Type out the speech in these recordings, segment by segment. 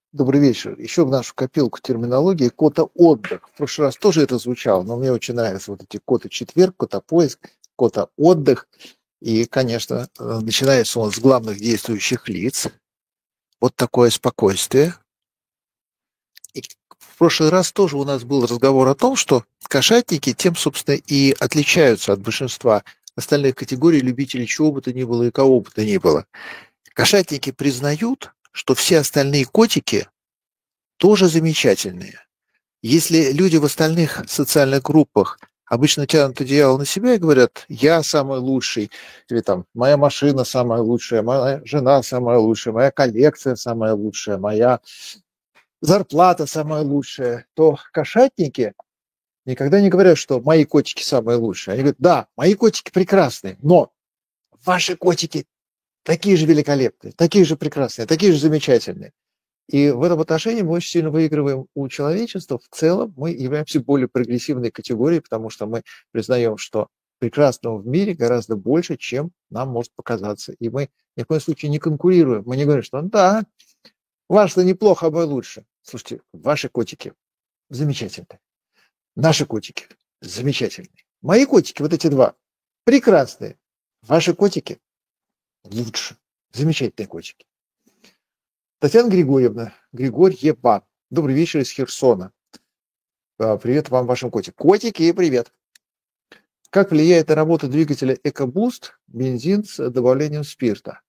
Добрый вечер. Еще в нашу копилку терминологии кота-отдых. В прошлый раз тоже это звучало, но мне очень нравятся вот эти кота-четверг, кота-поиск, кота-отдых. И, конечно, начинается он с главных действующих лиц. Вот такое спокойствие. И в прошлый раз тоже у нас был разговор о том, что кошатники тем, собственно, и отличаются от большинства остальных категорий любителей чего бы то ни было и кого бы то ни было. Кошатники признают, что все остальные котики тоже замечательные. Если люди в остальных социальных группах обычно тянут одеяло на себя и говорят: «Я самый лучший», или там «Моя машина самая лучшая», «Моя жена самая лучшая», «Моя коллекция самая лучшая», «Моя зарплата самая лучшая», то кошатники никогда не говорят, что «мои котики самые лучшие». Они говорят: «Да, мои котики прекрасные, но ваши котики такие же великолепные, такие же прекрасные, такие же замечательные». И в этом отношении мы очень сильно выигрываем у человечества. В целом мы являемся более прогрессивной категорией, потому что мы признаем, что прекрасного в мире гораздо больше, чем нам может показаться. И мы ни в коем случае не конкурируем. Мы не говорим, что да, ваш-то неплохо, а мой лучше. Слушайте, ваши котики замечательные. Наши котики замечательные. Мои котики, вот эти два, прекрасные. Ваши котики лучше. Замечательные котики. Татьяна Григорьевна, Григорьева. Добрый вечер из Херсона. Привет вам, вашим котик. Котики, привет. Как влияет на работу двигателя EcoBoost бензин с добавлением спирта?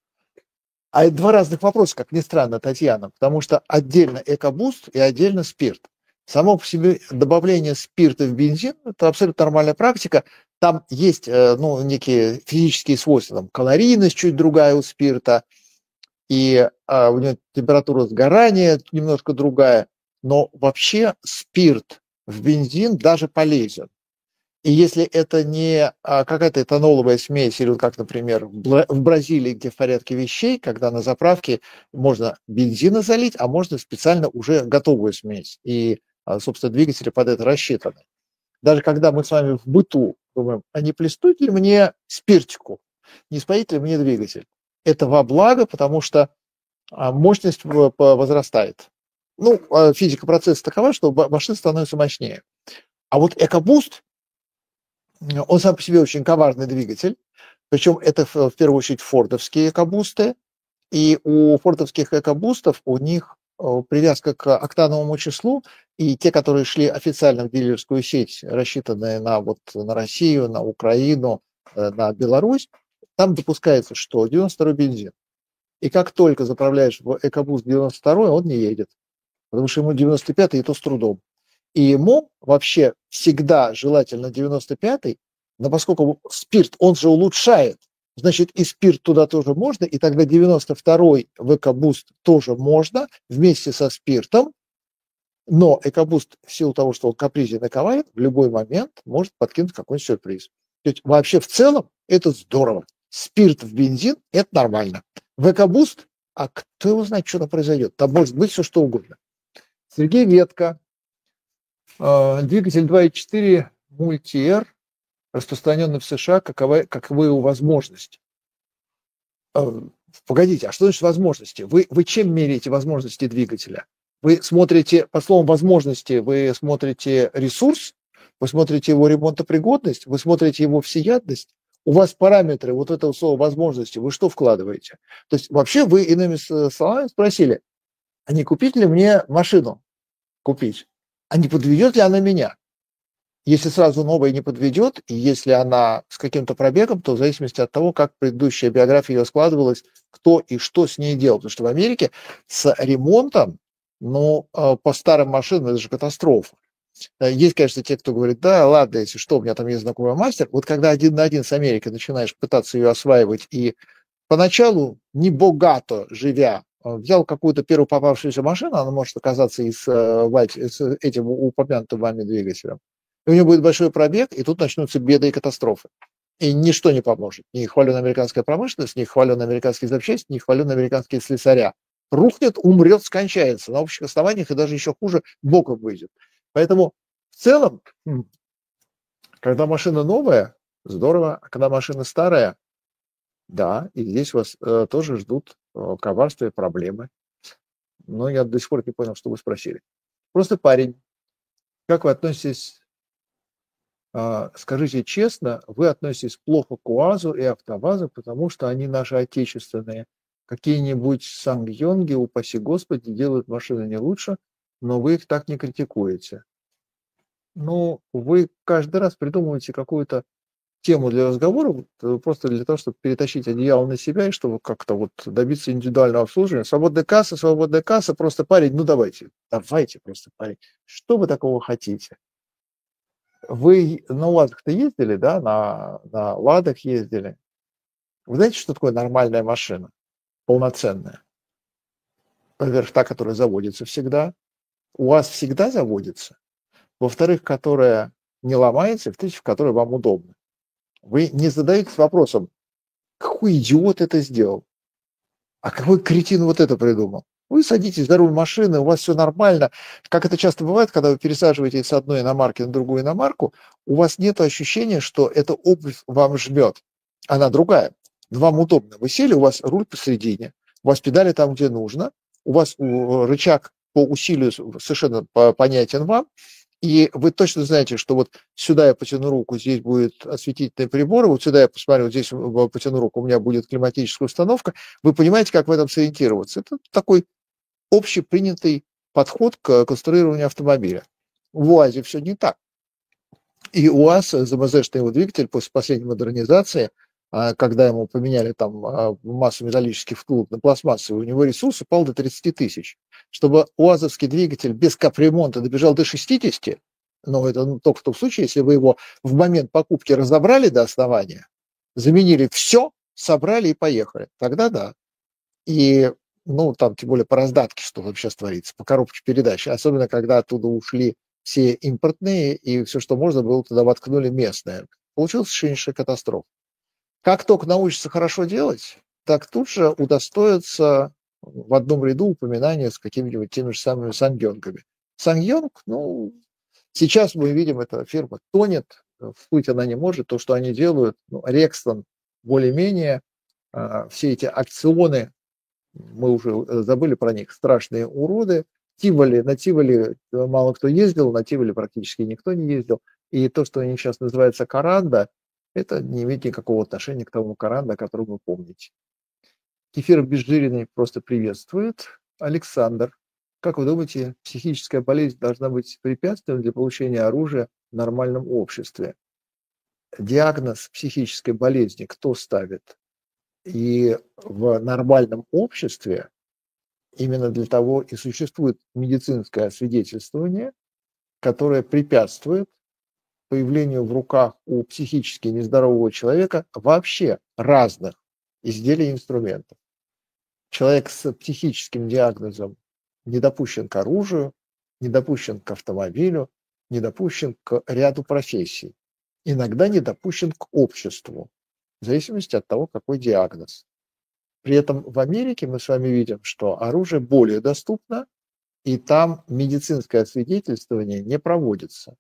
А это два разных вопроса, как ни странно, Татьяна, потому что отдельно EcoBoost и отдельно спирт. Само по себе добавление спирта в бензин – это абсолютно нормальная практика. Там есть некие физические свойства, там калорийность чуть другая у спирта, и у него температура сгорания немножко другая, но вообще спирт в бензин даже полезен. И если это не какая-то этаноловая смесь, или вот как, например, в Бразилии, где в порядке вещей, когда на заправке можно бензина залить, а можно специально уже готовую смесь. И, собственно, двигатели под это рассчитаны. Даже когда мы с вами в быту думаем, а не плеснуть ли мне спиртику, не споить ли мне двигатель? Это во благо, потому что мощность возрастает. Физика процесса такова, что машина становится мощнее. А вот EcoBoost, он сам по себе очень коварный двигатель, причем это в первую очередь фордовские EcoBoost, и у фордовских EcoBoost у них привязка к октановому числу, и те, которые шли официально в дилерскую сеть, рассчитанные на Россию, на Украину, на Беларусь, там допускается, что 92-й бензин. И как только заправляешь в EcoBoost 92-й, он не едет, потому что ему 95-й и то с трудом. И ему вообще всегда желательно 95-й, но поскольку спирт, он же улучшает, значит, и спирт туда тоже можно, и тогда 92-й в EcoBoost тоже можно вместе со спиртом, но EcoBoost в силу того, что он капризен и коварен, в любой момент может подкинуть какой-нибудь сюрприз. То есть вообще в целом это здорово. Спирт в бензин – это нормально. В EcoBoost, а кто его знает, что там произойдет? Там может быть все что угодно. Сергей Ветка, двигатель 2.4 Multi-R, распространенный в США, каковы его возможности? Погодите, а что значит возможности? Вы чем меряете возможности двигателя? Вы смотрите, по словам возможности, вы смотрите ресурс, вы смотрите его ремонтопригодность, вы смотрите его всеядность, у вас параметры вот этого слова возможности, вы что вкладываете? То есть вообще вы, иными словами, спросили, а не купить ли мне машину? Купить. А не подведет ли она меня? Если сразу новая не подведет, и если она с каким-то пробегом, то в зависимости от того, как предыдущая биография ее складывалась, кто и что с ней делал. Потому что в Америке с ремонтом, по старым машинам это же катастрофа. Есть, конечно, те, кто говорит, да, ладно, если что, у меня там есть знакомый мастер. Вот когда один на один с Америкой начинаешь пытаться ее осваивать, и поначалу, не богато живя, взял какую-то первую попавшуюся машину, она может оказаться с этим упомянутым вами двигателем, и у него будет большой пробег, и тут начнутся беды и катастрофы. И ничто не поможет. Ни хваленая американская промышленность, ни хваленые американские запчасти, ни хваленые американские слесаря. Рухнет, умрет, скончается. На общих основаниях и даже еще хуже боком выйдет. Поэтому в целом, когда машина новая, здорово, а когда машина старая, да, и здесь вас тоже ждут коварства и проблемы. но я до сих пор не понял, что вы спросили. Просто парень. Как вы относитесь, скажите честно, вы относитесь плохо к УАЗу и АвтоВАЗу, потому что они наши отечественные. Какие-нибудь Сангьонги, упаси Господи, делают машины не лучше, но вы их так не критикуете. Ну, вы каждый раз придумываете какую-то тему для разговора, просто для того, чтобы перетащить одеяло на себя и чтобы как-то вот добиться индивидуального обслуживания. Свободная касса, просто парень, ну давайте просто парень. Что вы такого хотите? Вы на УАЗах-то ездили, да, на ладах ездили. Вы знаете, что такое нормальная машина, полноценная? Во-первых, та, которая заводится всегда. УАЗ всегда заводится. Во-вторых, которая не ломается. В-третьих, которая вам удобна. Вы не задаетесь вопросом, какой идиот это сделал, а какой кретин вот это придумал. Вы садитесь за руль машины, у вас все нормально. Как это часто бывает, когда вы пересаживаетесь с одной иномарки на другую иномарку, у вас нет ощущения, что эта обувь вам жмет. Она другая. Вам удобно. Вы сели, у вас руль посередине, у вас педали там, где нужно, у вас рычаг по усилию совершенно понятен вам, и вы точно знаете, что вот сюда я потяну руку, здесь будет осветительный прибор, вот сюда я посмотрю, вот здесь потяну руку, у меня будет климатическая установка. Вы понимаете, как в этом сориентироваться. Это такой общепринятый подход к конструированию автомобиля. В УАЗе все не так. И УАЗ, ЗМЗ-шный его двигатель после последней модернизации, когда ему поменяли там массу металлических втулок на пластмассовый, у него ресурс упал до 30 тысяч. Чтобы УАЗовский двигатель без капремонта добежал до 60, но это только в том случае, если вы его в момент покупки разобрали до основания, заменили все, собрали и поехали. Тогда да. И, ну, там, тем более по раздатке, что вообще творится, по коробке передач. Особенно, когда оттуда ушли все импортные, и все, что можно было, туда воткнули местное. Получилась совершеннейшая катастрофа. Как только научится хорошо делать, так тут же удостоится в одном ряду упоминания с какими-нибудь теми же самыми Сангёнгами. Сангёнг, ну, сейчас мы видим, эта фирма тонет, всплыть она не может, то, что они делают, ну, Рекстон более-менее, все эти акционы, мы уже забыли про них, страшные уроды. На Тиволи мало кто ездил, на Тиволи практически никто не ездил. И то, что они сейчас называется Каранда, это не имеет никакого отношения к тому Каранда, который вы помните. Кефир обезжиренный просто приветствует. Александр, как вы думаете, психическая болезнь должна быть препятствием для получения оружия в нормальном обществе? Диагноз психической болезни кто ставит? И в нормальном обществе именно для того и существует медицинское освидетельствование, которое препятствует появлению в руках у психически нездорового человека вообще разных изделий и инструментов. Человек с психическим диагнозом не допущен к оружию, не допущен к автомобилю, не допущен к ряду профессий. Иногда не допущен к обществу, в зависимости от того, какой диагноз. При этом в Америке мы с вами видим, что оружие более доступно, и там медицинское освидетельствование не проводится.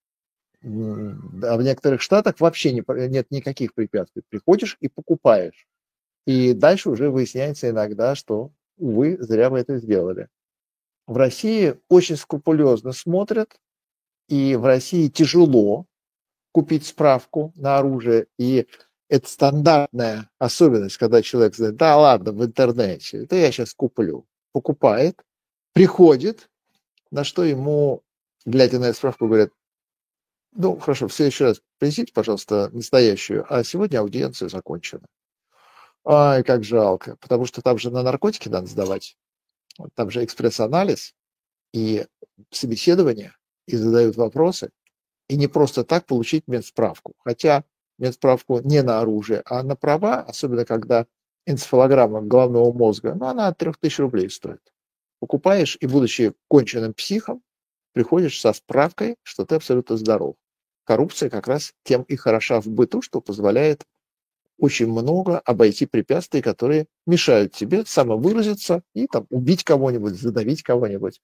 А в некоторых штатах вообще нет никаких препятствий. Приходишь и покупаешь. И дальше уже выясняется иногда, что, увы, зря вы это сделали. В России очень скрупулезно смотрят, и в России тяжело купить справку на оружие. И это стандартная особенность, когда человек говорит, да ладно, в интернете, это я сейчас куплю. Покупает, приходит, на что ему, глядя на эту справку, говорят, ну, хорошо, в следующий раз принесите, пожалуйста, настоящую, а сегодня аудиенция закончена. Ай, как жалко, потому что там же на наркотики надо сдавать, там же экспресс-анализ и собеседование, и задают вопросы, и не просто так получить медсправку. Хотя медсправку не на оружие, а на права, особенно когда энцефалограмма головного мозга, ну, она от 3000 рублей стоит. Покупаешь, и, будучи конченным психом, приходишь со справкой, что ты абсолютно здоров. Коррупция как раз тем и хороша в быту, что позволяет очень много обойти препятствий, которые мешают тебе самовыразиться и там, убить кого-нибудь, задавить кого-нибудь.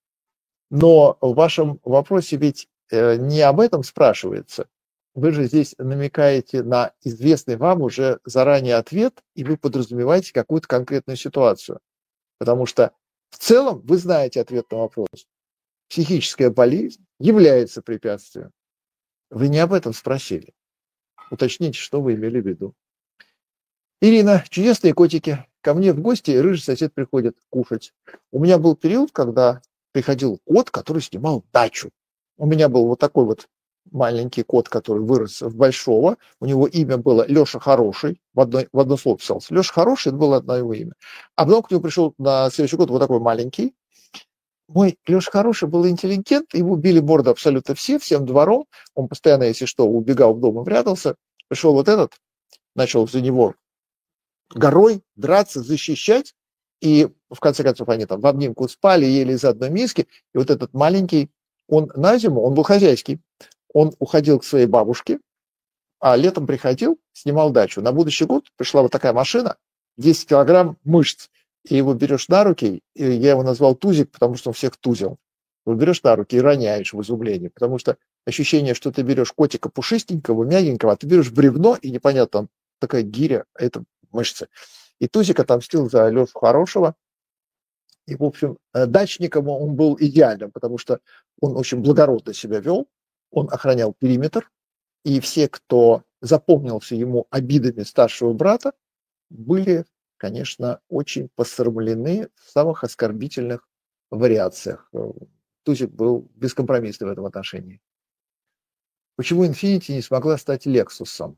Но в вашем вопросе ведь не об этом спрашивается. Вы же здесь намекаете на известный вам уже заранее ответ, и вы подразумеваете какую-то конкретную ситуацию. Потому что В целом, вы знаете ответ на вопрос. Психическая болезнь является препятствием. Вы не об этом спросили. Уточните, что вы имели в виду. Ирина, чудесные котики. Ко мне в гости рыжий сосед приходит кушать. У меня был период, когда приходил кот, который снимал дачу. У меня был вот такой вот маленький кот, который вырос в большого. У него имя было Леша Хороший. В одно слово писался. Леша Хороший, это было одно его имя. А потом к нему пришел на следующий год вот такой маленький. Мой Леша Хороший был интеллигент, его били морду абсолютно все, всем двором. Он постоянно, если что, убегал в дом и прятался. Пришел вот этот, начал за него горой драться, защищать. И в конце концов они там в обнимку спали, ели из одной миски. И вот этот маленький, он на зиму, он был хозяйский, он уходил к своей бабушке, а летом приходил, снимал дачу. На будущий год пришла вот такая машина, 10 килограмм мышц. И его берешь на руки, и я его назвал Тузик, потому что он всех тузил. Его берешь на руки и роняешь в изумлении, потому что ощущение, что ты берешь котика пушистенького, мягенького, а ты берешь бревно, и непонятно, там такая гиря, а это мышцы. И Тузик отомстил за Лешу Хорошего. И, в общем, дачником он был идеальным, потому что он очень благородно себя вел, он охранял периметр, и все, кто запомнился ему обидами старшего брата, были, конечно, очень посрамлены в самых оскорбительных вариациях. Тузик был бескомпромиссный в этом отношении. Почему Infiniti не смогла стать Lexus?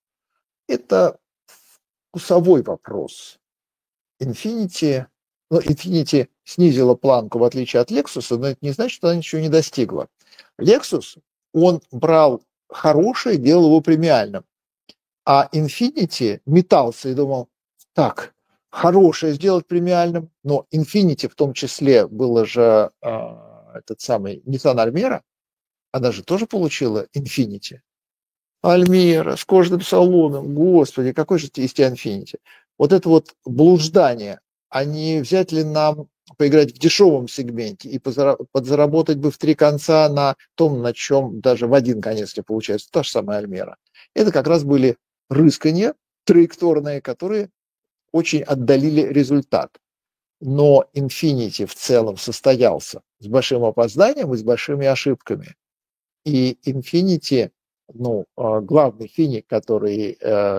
Это вкусовой вопрос. Infiniti снизила планку в отличие от Lexus, но это не значит, что она ничего не достигла. Lexus, он брал хорошее, делал его премиальным. А Infiniti метался и думал, так, хорошее сделать премиальным, но Infiniti в том числе было же этот самый Nissan Almera, она же тоже получила Infiniti. Альмера с кожаным салоном, господи, какой же из тебя Infiniti. Вот это вот блуждание, а не взять ли нам поиграть в дешевом сегменте и подзаработать бы в 3 конца на том, на чем даже в 1 конец не получается, та же самая Альмера. Это как раз были рыскания траекторные, которые очень отдалили результат. Но Infiniti в целом состоялся с большим опозданием и с большими ошибками. И Infiniti, главный финик, который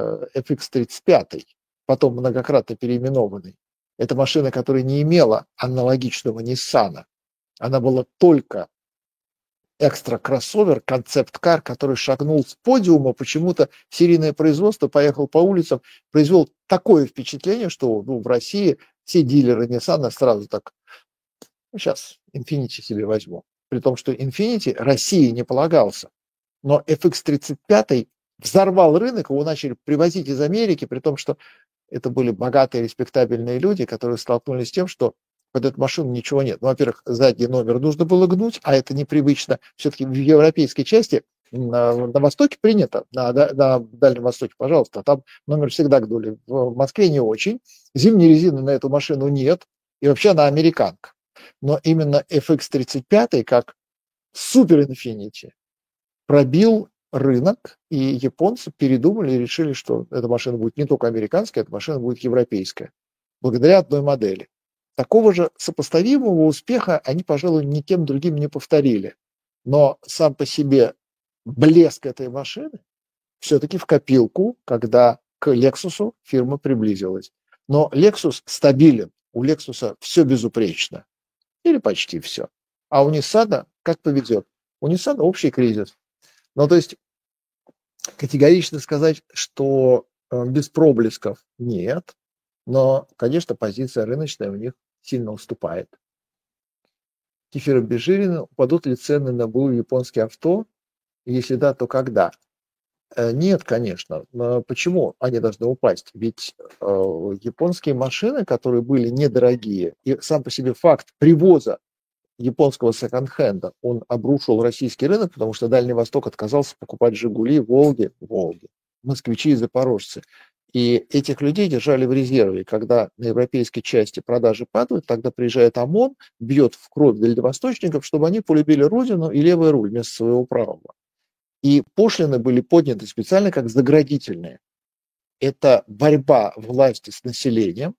FX35, потом многократно переименованный, это машина, которая не имела аналогичного Ниссана. Она была только экстра-кроссовер, концепт-кар, который шагнул с подиума, почему-то серийное производство, поехал по улицам, произвел такое впечатление, что в России все дилеры Ниссана сразу так, сейчас Infiniti себе возьму. При том, что Infiniti России не полагался. Но FX35 взорвал рынок, его начали привозить из Америки, при том, что это были богатые, респектабельные люди, которые столкнулись с тем, что под эту машину ничего нет. Во-первых, задний номер нужно было гнуть, а это непривычно. Все-таки в европейской части на Востоке принято, на Дальнем Востоке, пожалуйста, там номер всегда гнули. В Москве не очень. Зимней резины на эту машину нет, и вообще она американка. Но именно FX35, как супер Infiniti, пробил рынок, и японцы передумали и решили, что эта машина будет не только американская, эта машина будет европейская, благодаря одной модели. Такого же сопоставимого успеха они, пожалуй, никем другим не повторили. Но сам по себе блеск этой машины все-таки в копилку, когда к Lexus фирма приблизилась. Но Lexus стабилен, у Lexus все безупречно. Или почти все. А у Nissan как повезет? У Nissan общий кризис. То есть категорично сказать, что без проблесков нет, но, конечно, позиция рыночная у них сильно уступает. Кефир обезжиренный. Упадут ли цены на БУ японские авто? Если да, то когда? Нет, конечно. Почему они должны упасть? Ведь японские машины, которые были недорогие, и сам по себе факт привоза японского секонд-хенда, он обрушил российский рынок, потому что Дальний Восток отказался покупать «Жигули», «Волги», «Москвичи» и «Запорожцы». И этих людей держали в резерве. Когда на европейской части продажи падают, тогда приезжает ОМОН, бьет в кровь дальневосточников, чтобы они полюбили родину и левый руль вместо своего правого. И пошлины были подняты специально как заградительные. Это борьба власти с населением,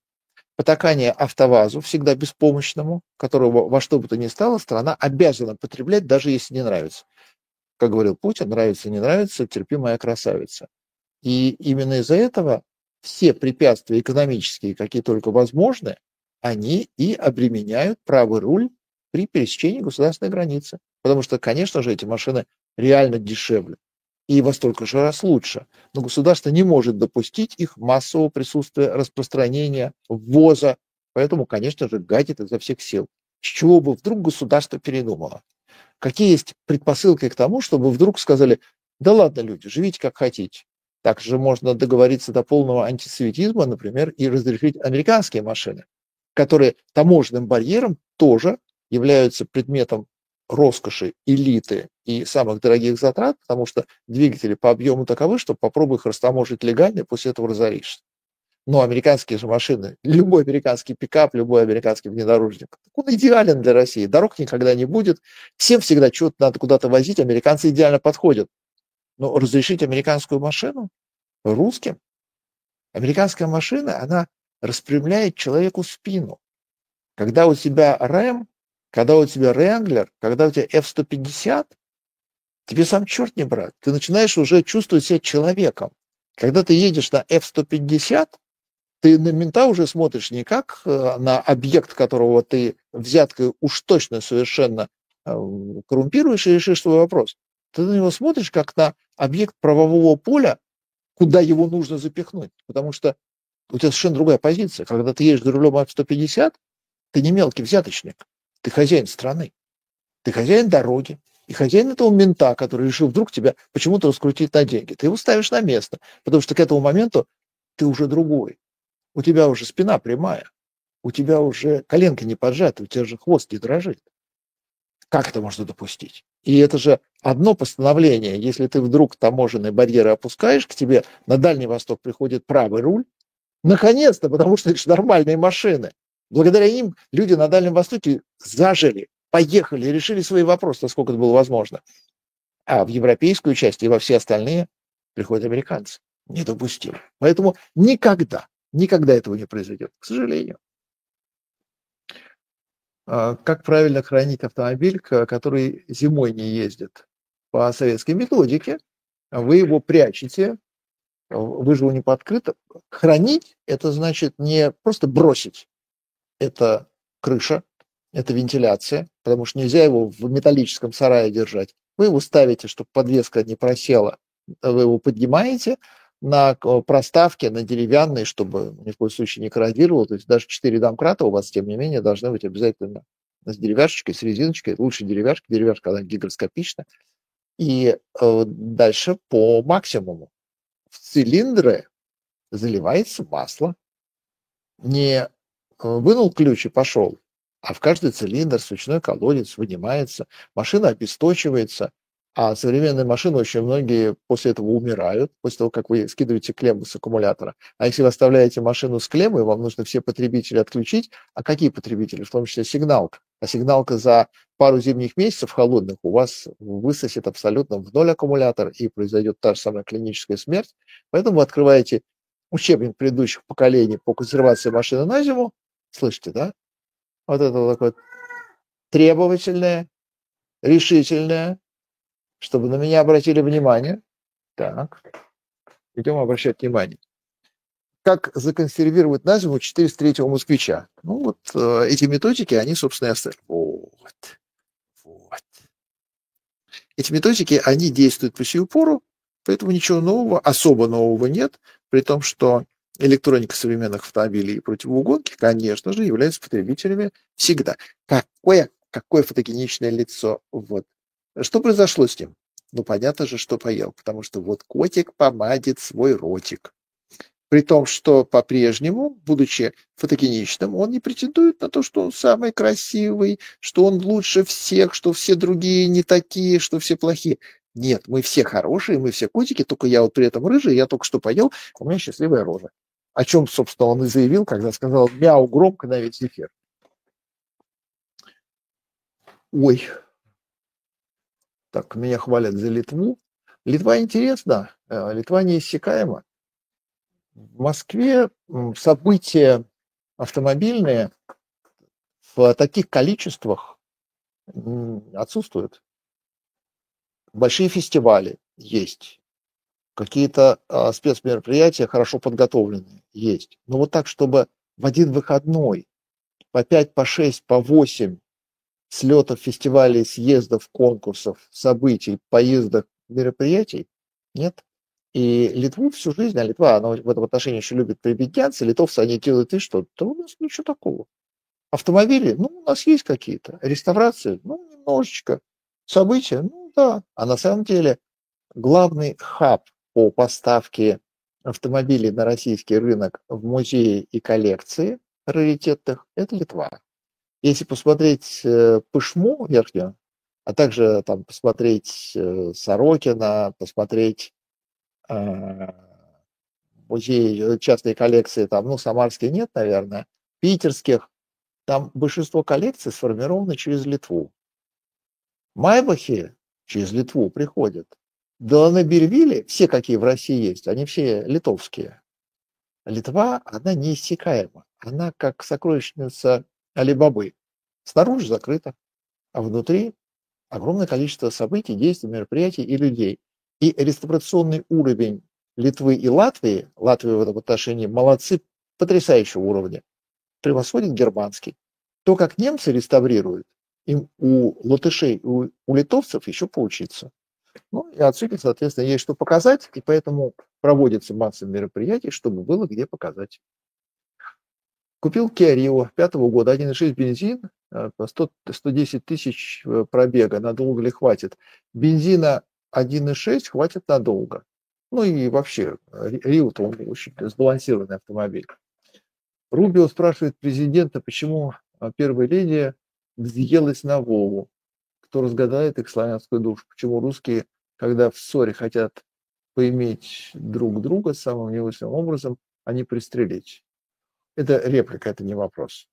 потакание АвтоВАЗу, всегда беспомощному, которого во что бы то ни стало страна обязана потреблять, даже если не нравится. Как говорил Путин, нравится, не нравится, терпи, моя красавица. И именно из-за этого все препятствия экономические, какие только возможны, они и обременяют правый руль при пересечении государственной границы. Потому что, конечно же, эти машины реально дешевле и во столько же раз лучше. Но государство не может допустить их массового присутствия, распространения, ввоза. Поэтому, конечно же, гадит изо всех сил. С чего бы вдруг государство передумало? Какие есть предпосылки к тому, чтобы вдруг сказали, да ладно, люди, живите как хотите. Также можно договориться до полного антисоветизма, например, и разрешить американские машины, которые таможенным барьером тоже являются предметом роскоши, элиты и самых дорогих затрат, потому что двигатели по объему таковы, что попробуй их растаможить легально, после этого разоришься. Но американские же машины, любой американский пикап, любой американский внедорожник, он идеален для России. Дорог никогда не будет. Всем всегда что-то надо куда-то возить. Американцы идеально подходят. Но разрешить американскую машину русским, американская машина, она распрямляет человеку спину. Когда у тебя рэм, когда у тебя Wrangler, когда у тебя F-150, тебе сам черт не брат. Ты начинаешь уже чувствовать себя человеком. Когда ты едешь на F-150, ты на мента уже смотришь не как на объект, которого ты взяткой уж точно совершенно коррумпируешь и решишь свой вопрос. Ты на него смотришь как на объект правового поля, куда его нужно запихнуть. Потому что у тебя совершенно другая позиция. Когда ты едешь за рулем F-150, ты не мелкий взяточник. Ты хозяин страны. Ты хозяин дороги. И хозяин этого мента, который решил вдруг тебя почему-то раскрутить на деньги. Ты его ставишь на место. Потому что к этому моменту ты уже другой. У тебя уже спина прямая, у тебя уже коленки не поджаты, у тебя же хвост не дрожит. Как это можно допустить? И это же одно постановление. Если ты вдруг таможенные барьеры опускаешь, к тебе на Дальний Восток приходит правый руль, наконец-то, потому что это же нормальные машины. Благодаря им люди на Дальнем Востоке зажили, поехали, решили свои вопросы, насколько это было возможно. А в европейскую часть и во все остальные приходят американцы. Недопустимо. Поэтому никогда этого не произойдет, к сожалению. Как правильно хранить автомобиль, который зимой не ездит? По советской методике вы его прячете, вы же его не подкрыто. Хранить – это значит не просто бросить. Это крыша, это вентиляция, потому что нельзя его в металлическом сарае держать. Вы его ставите, чтобы подвеска не просела. Вы его поднимаете на проставке, на деревянной, чтобы ни в коем случае не корродировало. То есть даже 4 домкрата у вас, тем не менее, должны быть обязательно с деревяшечкой, с резиночкой. Лучше деревяшка, она гигроскопична. И дальше по максимуму. В цилиндры заливается масло. Не вынул ключ и пошел, а в каждый цилиндр свечной колодец вынимается, машина обесточивается, а современные машины очень многие после этого умирают, после того, как вы скидываете клемму с аккумулятора. А если вы оставляете машину с клеммой, вам нужно все потребители отключить. А какие потребители? В том числе сигналка. А сигналка за пару зимних месяцев холодных у вас высосет абсолютно в ноль аккумулятор, и произойдет та же самая клиническая смерть. Поэтому вы открываете учебник предыдущих поколений по консервации машины на зиму. Слышите, да? Вот это вот такое требовательное, решительное, чтобы на меня обратили внимание. Так, идем обращать внимание. Как законсервировать на зиму 403-го москвича? Ну вот эти методики, они, собственно, и оставили. Вот. Эти методики, они действуют по сию пору, поэтому ничего нового, особо нового нет, при том, что электроника современных автомобилей и противоугонки, конечно же, являются потребителями всегда. Какое фотогеничное лицо. Вот. Что произошло с ним? Ну, понятно же, что поел, потому что вот котик помадит свой ротик. При том, что по-прежнему, будучи фотогеничным, он не претендует на то, что он самый красивый, что он лучше всех, что все другие не такие, что все плохие. Нет, мы все хорошие, мы все котики, только я вот при этом рыжий, я только что поел, у меня счастливая рожа. О чем, собственно, он и заявил, когда сказал мяу громко на весь эфир. Ой, так, меня хвалят за Литву. Литва интересна, Литва неиссякаема. В Москве события автомобильные в таких количествах отсутствуют. Большие фестивали есть, какие-то спецмероприятия хорошо подготовленные есть. Но вот так, чтобы в один выходной по 5, по 6, по 8 слетов, фестивалей, съездов, конкурсов, событий, поездок, мероприятий, нет. И Литву всю жизнь, а Литва, она в этом отношении еще любит прибедняться, литовцы, они делают вид, что да у нас ничего такого. Автомобили, ну, у нас есть какие-то. Реставрации, ну, немножечко. События, ну, да. А на самом деле главный хаб по поставке автомобилей на российский рынок в музеи и коллекции раритетных – это Литва. Если посмотреть Пышму верхнюю, а также там посмотреть Сорокина, посмотреть музей частной коллекции, там, ну, самарские нет, наверное, питерских, там большинство коллекций сформировано через Литву. Майбахи через Литву приходят. Деланебельвили, все, какие в России есть, они все литовские. Литва, она неиссякаема. Она как сокровищница Али-Бабы. Снаружи закрыта, а внутри огромное количество событий, действий, мероприятий и людей. И реставрационный уровень Литвы и Латвии, Латвия в этом отношении молодцы, потрясающего уровня, превосходит германский. То, как немцы реставрируют, им у латышей, у литовцев еще поучиться. Ну, и отсюда, соответственно, есть что показать, и поэтому проводится масса мероприятий, чтобы было где показать. Купил Kia Rio 5-го года, 1.6 бензин, 110 тысяч пробега, надолго ли хватит? Бензина 1.6 хватит надолго. Ну и вообще, Rio-то он очень сбалансированный автомобиль. Рубио спрашивает президента, почему первая леди взъелась на Вову. Кто разгадает их славянскую душу? Почему русские, когда в ссоре хотят поиметь друг друга самым невысоким образом, а не пристрелить? Это реплика, это не вопрос.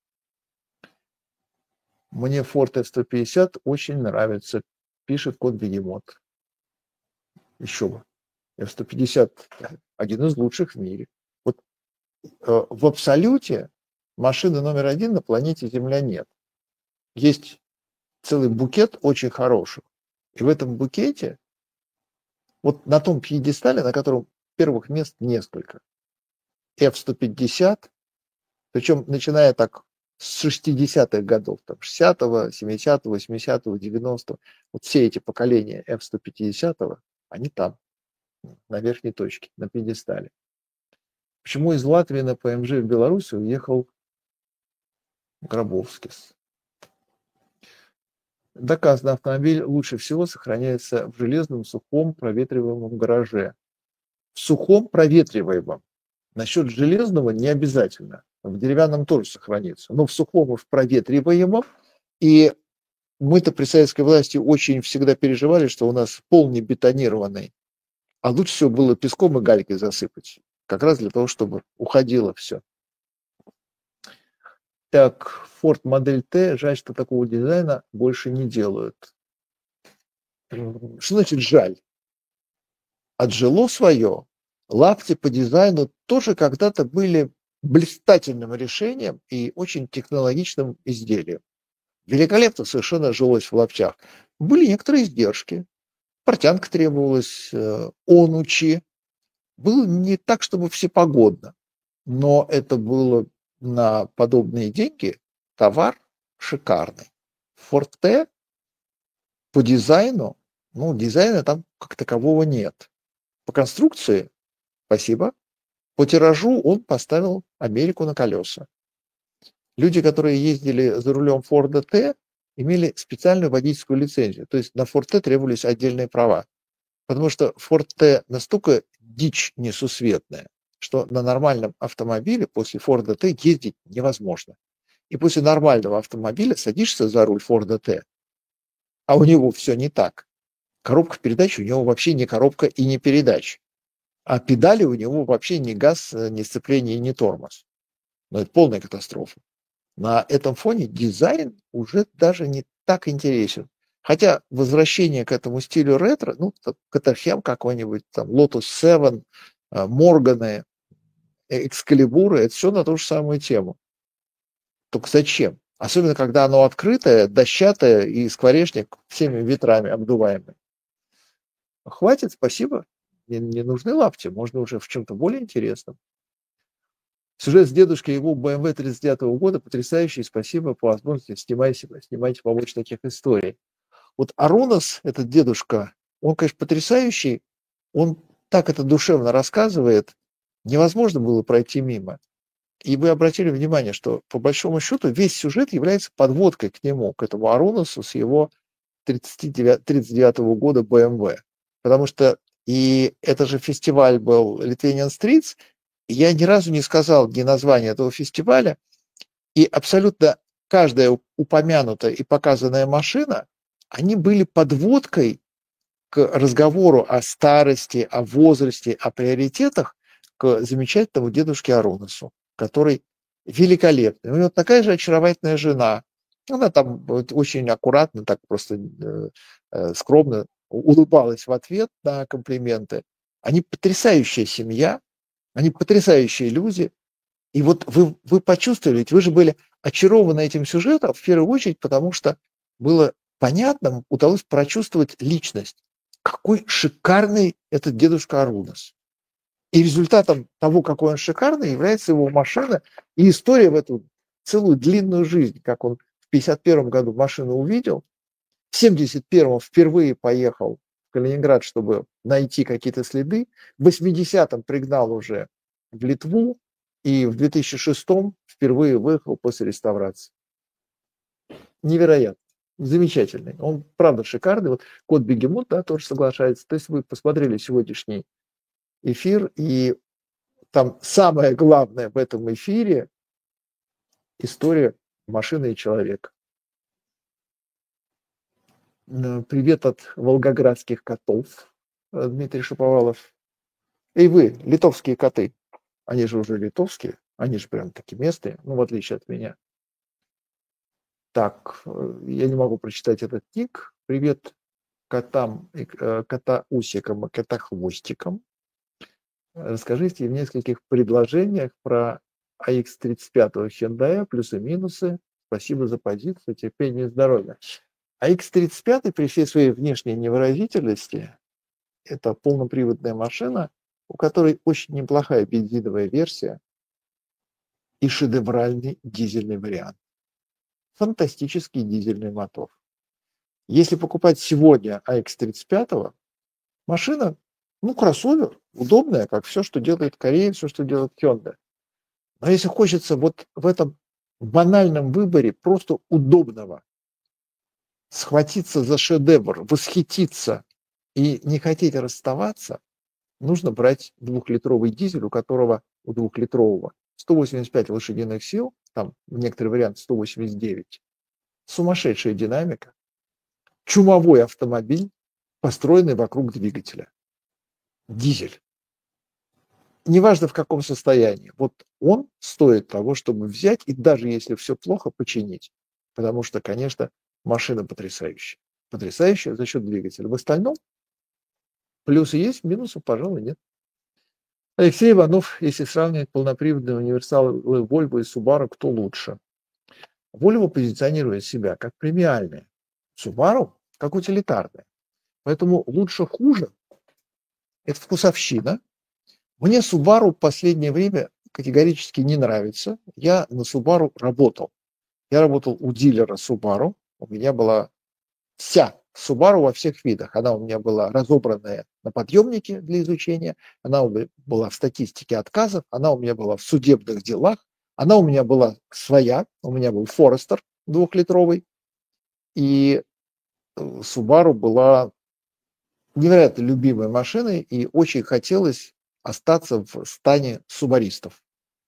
Мне Ford F-150 очень нравится, пишет кот Бегемот. Еще бы. F-150 один из лучших в мире. Вот в абсолюте машины номер один на планете Земля нет. Есть целый букет очень хороших. И в этом букете, вот на том пьедестале, на котором первых мест несколько, F-150, причем начиная так с 60-х годов, там, 60-го, 70-го, 80-го, 90-го, вот все эти поколения F-150, они там, на верхней точке, на пьедестале. Почему из Латвии на ПМЖ в Беларусь уехал Гробовскис? Доказано, автомобиль лучше всего сохраняется в железном, сухом, проветриваемом гараже. В сухом, проветриваемом. Насчет железного не обязательно. В деревянном тоже сохранится. Но в сухом и в проветриваемом. И мы-то при советской власти очень всегда переживали, что у нас пол не бетонированный. А лучше всего было песком и галькой засыпать. Как раз для того, чтобы уходило все. Так, Ford Модель T, жаль, что такого дизайна больше не делают. Что значит жаль? Отжило свое. Лапти по дизайну тоже когда-то были блистательным решением и очень технологичным изделием. Великолепно совершенно жилось в лаптях. Были некоторые издержки. Портянка требовалась, онучи. Было не так, чтобы всепогодно. Но это было на подобные деньги товар шикарный. Ford T по дизайну, ну, дизайна там как такового нет. По конструкции, спасибо, по тиражу он поставил Америку на колеса. Люди, которые ездили за рулем Ford T, имели специальную водительскую лицензию. То есть на Ford T требовались отдельные права. Потому что Ford T настолько дичь несусветная, что на нормальном автомобиле после Ford T ездить невозможно. И после нормального автомобиля садишься за руль Ford T, а у него все не так. Коробка передач у него вообще не коробка и не передач. А педали у него вообще не газ, не сцепление и не тормоз. Но это полная катастрофа. На этом фоне дизайн уже даже не так интересен. Хотя возвращение к этому стилю ретро, ну, Катархем какой-нибудь, там, Lotus 7, Морганы, Экскалибуры, это все на ту же самую тему. Только зачем? Особенно, когда оно открытое, дощатое и скворечник всеми ветрами обдуваемый. Хватит, спасибо. Не нужны лапти, можно уже в чем-то более интересном. Сюжет с дедушкой его BMW 39 года потрясающий, спасибо, по возможности снимайте побольше таких историй. Вот Аронос, этот дедушка, он, конечно, потрясающий, он так это душевно рассказывает, невозможно было пройти мимо. И вы обратили внимание, что по большому счету весь сюжет является подводкой к нему, к этому Ароносу с его 39 года BMW. Потому что и это же фестиваль был Lithuanian Streets, и я ни разу не сказал ни названия этого фестиваля, и абсолютно каждая упомянутая и показанная машина, они были подводкой к разговору о старости, о возрасте, о приоритетах к замечательному дедушке Ароносу, который великолепный. У него такая же очаровательная жена. Она там очень аккуратно, так просто скромно улыбалась в ответ на комплименты. Они потрясающая семья, они потрясающие люди. И вот вы почувствовали, ведь вы же были очарованы этим сюжетом, в первую очередь, потому что было понятно, удалось прочувствовать личность. Какой шикарный этот дедушка Аронос. И результатом того, какой он шикарный, является его машина и история в эту целую длинную жизнь, как он в 1951 году машину увидел, в 1971 впервые поехал в Калининград, чтобы найти какие-то следы, в 80-м пригнал уже в Литву, и в 2006-м впервые выехал после реставрации. Невероятно. Замечательный. Он, правда, шикарный. Вот Кот Бегемот, да, тоже соглашается. То есть вы посмотрели сегодняшний эфир, и там самое главное в этом эфире – история машины и человека. Привет от волгоградских котов, Дмитрий Шаповалов. И вы, литовские коты, они же уже литовские, они же прям такие местные, ну, в отличие от меня. Так, я не могу прочитать этот ник. Привет котам, кота-усикам и кота-хвостикам. Расскажите в нескольких предложениях про AX35 Hyundai, плюсы-минусы. Спасибо за позицию, терпение и здоровья. AX35 при всей своей внешней невыразительности – это полноприводная машина, у которой очень неплохая бензиновая версия и шедевральный дизельный вариант. Фантастический дизельный мотор. Если покупать сегодня AX35, машина, ну, кроссовер, удобная, как все, что делает Корея, все, что делает Hyundai. Но если хочется вот в этом банальном выборе просто удобного, схватиться за шедевр, восхититься и не хотеть расставаться, нужно брать 2-литровый дизель, у которого, у 2-литрового, 185 лошадиных сил, там некоторые варианты 189, сумасшедшая динамика, чумовой автомобиль, построенный вокруг двигателя. Дизель. Неважно в каком состоянии, вот он стоит того, чтобы взять и даже если все плохо, починить. Потому что, конечно, машина потрясающая. Потрясающая за счет двигателя. В остальном плюсы есть, минусов, пожалуй, нет. Алексей Иванов, если сравнивать полноприводные универсалы Volvo и Subaru, кто лучше? Volvo позиционирует себя как премиальная, Subaru как утилитарная. Поэтому лучше-хуже – это вкусовщина. Мне Subaru в последнее время категорически не нравится. Я на Subaru работал. Я работал у дилера Subaru. У меня была вся Subaru во всех видах. Она у меня была разобранная на подъемнике для изучения, она была в статистике отказов, она у меня была в судебных делах, она у меня была своя, у меня был Forester 2-литровый, и Subaru была невероятно любимой машиной, и очень хотелось остаться в стане субаристов.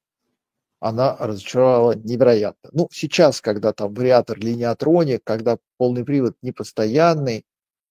Она разочаровала невероятно. Ну, сейчас, когда там вариатор линиатроник, когда полный привод непостоянный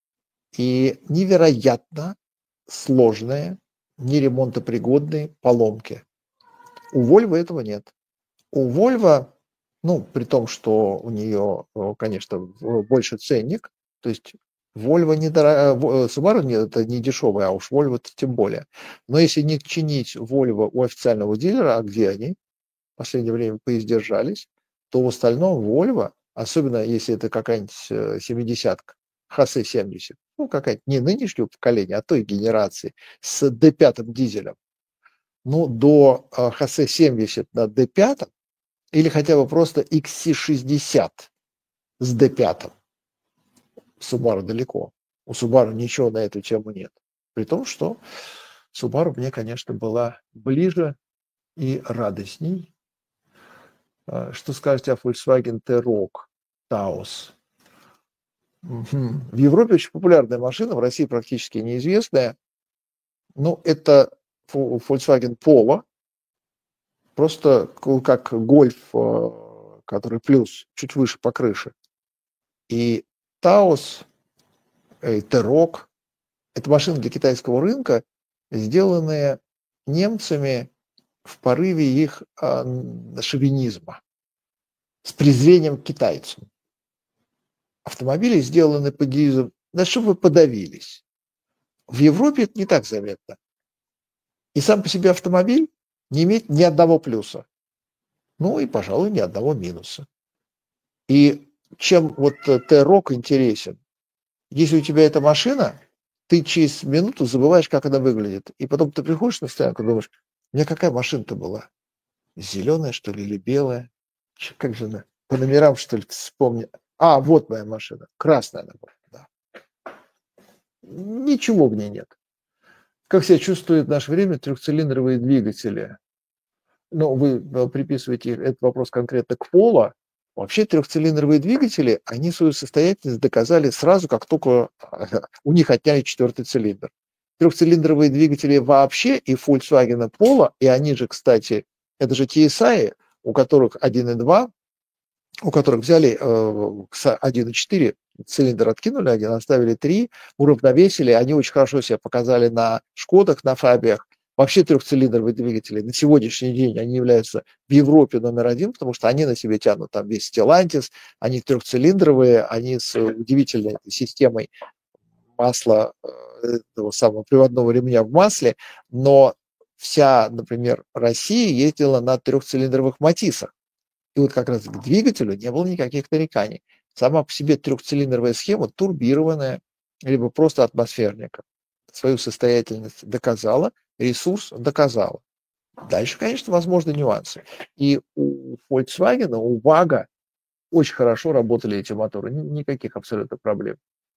и невероятно сложные, неремонтопригодные поломки. У Volvo этого нет. У Volvo, ну, при том, что у нее, конечно, больше ценник, то есть Volvo недорогая, Subaru это не дешевая, а уж Volvo тем более. Но если не чинить Volvo у официального дилера, а где они? В последнее время поиздержались, то в остальном Volvo, особенно если это какая-нибудь 70-ка, HC70, ну, какая-то не нынешнего поколения, а той генерации, с D5 дизелем, ну, до HC70 на D5, или хотя бы просто XC60 с D5, Subaru далеко. У Subaru ничего на эту тему нет. При том, что Subaru мне, конечно, была ближе и радостней. Что скажете о Volkswagen T-Roc Taos? В Европе очень популярная машина, в России практически неизвестная. Ну, это Volkswagen Polo, просто как Гольф, который плюс, чуть выше по крыше. И Taos, T-Roc – это машины для китайского рынка, сделанные немцами в порыве их шовинизма, с презрением к китайцам. Автомобили сделаны по девизу «да чтобы вы подавились». В Европе это не так заметно. И сам по себе автомобиль не имеет ни одного плюса. Ну и, пожалуй, ни одного минуса. И чем вот T-Roc интересен, если у тебя эта машина, ты через минуту забываешь, как она выглядит. И потом ты приходишь на стоянку и думаешь, у меня какая машина-то была? Зеленая, что ли, или белая? Как же она? По номерам, что ли, вспомни. А, вот моя машина. Красная она была, да. Ничего в ней нет. Как себя чувствует в наше время трехцилиндровые двигатели? Ну, вы приписываете этот вопрос конкретно к Polo. Вообще трехцилиндровые двигатели, они свою состоятельность доказали сразу, как только у них отняли четвертый цилиндр. Трехцилиндровые двигатели вообще и Volkswagen Polo, и они же, кстати, это же TSI, у которых 1.2, у которых взяли 1.4, цилиндр откинули один, оставили 3, уравновесили, они очень хорошо себя показали на Шкодах, на Фабиях. Вообще трехцилиндровые двигатели на сегодняшний день они являются в Европе номер один, потому что они на себе тянут там весь Stellantis, они трехцилиндровые, они с удивительной системой масла, этого самого приводного ремня в масле, но вся, например, Россия ездила на трехцилиндровых Матисах. И вот как раз к двигателю не было никаких нареканий. Сама по себе трехцилиндровая схема, турбированная, либо просто атмосферника, свою состоятельность доказала, ресурс доказала. Дальше, конечно, возможны нюансы. И у Volkswagen, у VAG очень хорошо работали эти моторы. Никаких абсолютно проблем.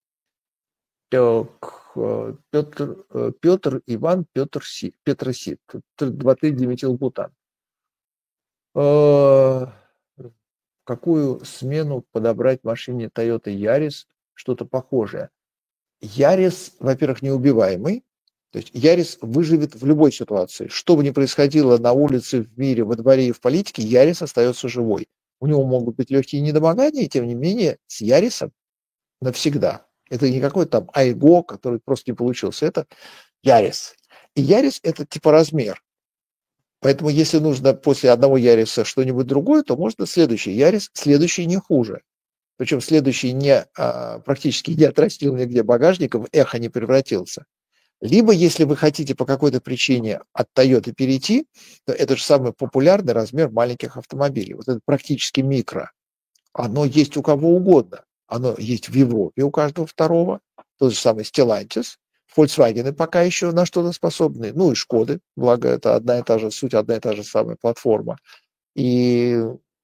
Петр Иван Петросид, 2,3 диметилбутан. Какую смену подобрать машине Toyota Yaris, что-то похожее? Yaris, во-первых, неубиваемый, то есть Yaris выживет в любой ситуации. Что бы ни происходило на улице, в мире, во дворе и в политике, Yaris остается живой. У него могут быть легкие недомогания, и тем не менее с Ярисом навсегда. Это не какой-то там Айго, который просто не получился. Это Ярис. И Ярис – это типа размер. Поэтому если нужно после одного Яриса что-нибудь другое, то можно следующий Ярис, следующий не хуже. Причем следующий практически не отрастил нигде багажника, в эхо не превратился. Либо, если вы хотите по какой-то причине от Toyota перейти, то это же самый популярный размер маленьких автомобилей. Вот это практически микро. Оно есть у кого угодно. Оно есть в Европе у каждого второго. Тот же самый Stellantis. Volkswagen пока еще на что-то способны. Ну и Шкоды, благо это одна и та же суть, одна и та же самая платформа. И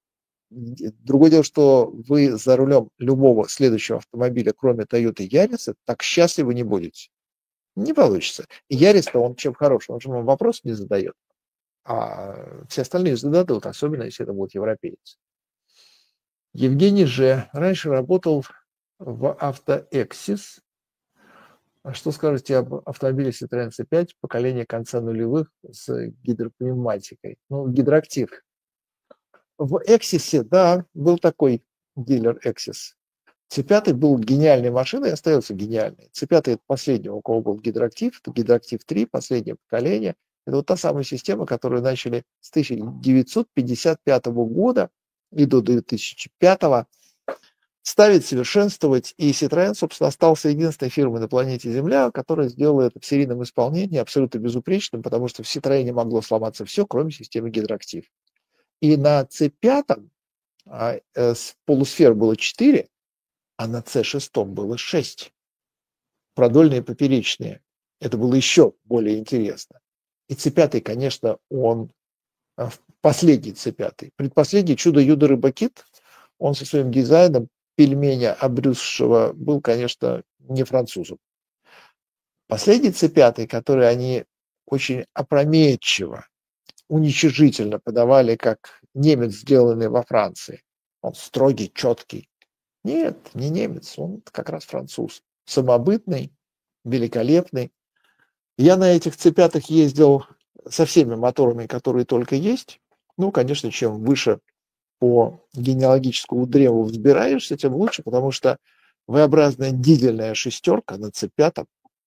другое дело, что вы за рулем любого следующего автомобиля, кроме Toyota Yaris, так счастливы не будете. Не получится. И Ярис-то он чем хорош? Он же вам вопрос не задает. А все остальные зададут, особенно если это будет европеец. Евгений Ж. Раньше работал в Автоэксис. А что скажете об автомобиле Citroёn C5 поколения конца нулевых с гидропневматикой? Ну, гидроактив. В Эксисе, да, был такой дилер Эксис. C5 был гениальной машиной и остается гениальной. C5 это последний, у кого был гидроактив, это гидроактив 3, последнее поколение. Это вот та самая система, которую начали с 1955 года и до 2005 ставить, совершенствовать. И Citroёn, собственно, остался единственной фирмой на планете Земля, которая сделала это в серийном исполнении абсолютно безупречным, потому что в Citroёn могло сломаться все, кроме системы гидроактив. И на C5 с полусфер было 4, а на C6 было 6. Продольные и поперечные. Это было еще более интересно. И C5, конечно, он последний C5. Предпоследний чудо-юдо Рыбакит, он со своим дизайном пельменя обрюзшего был, конечно, не французом. Последний C5, который они очень опрометчиво, уничижительно подавали как немец, сделанный во Франции. Он строгий, четкий. Нет, не немец, он как раз француз. Самобытный, великолепный. Я на этих C5 ездил со всеми моторами, которые только есть. Ну, конечно, чем выше по генеалогическому древу взбираешься, тем лучше, потому что V-образная дизельная шестерка на C5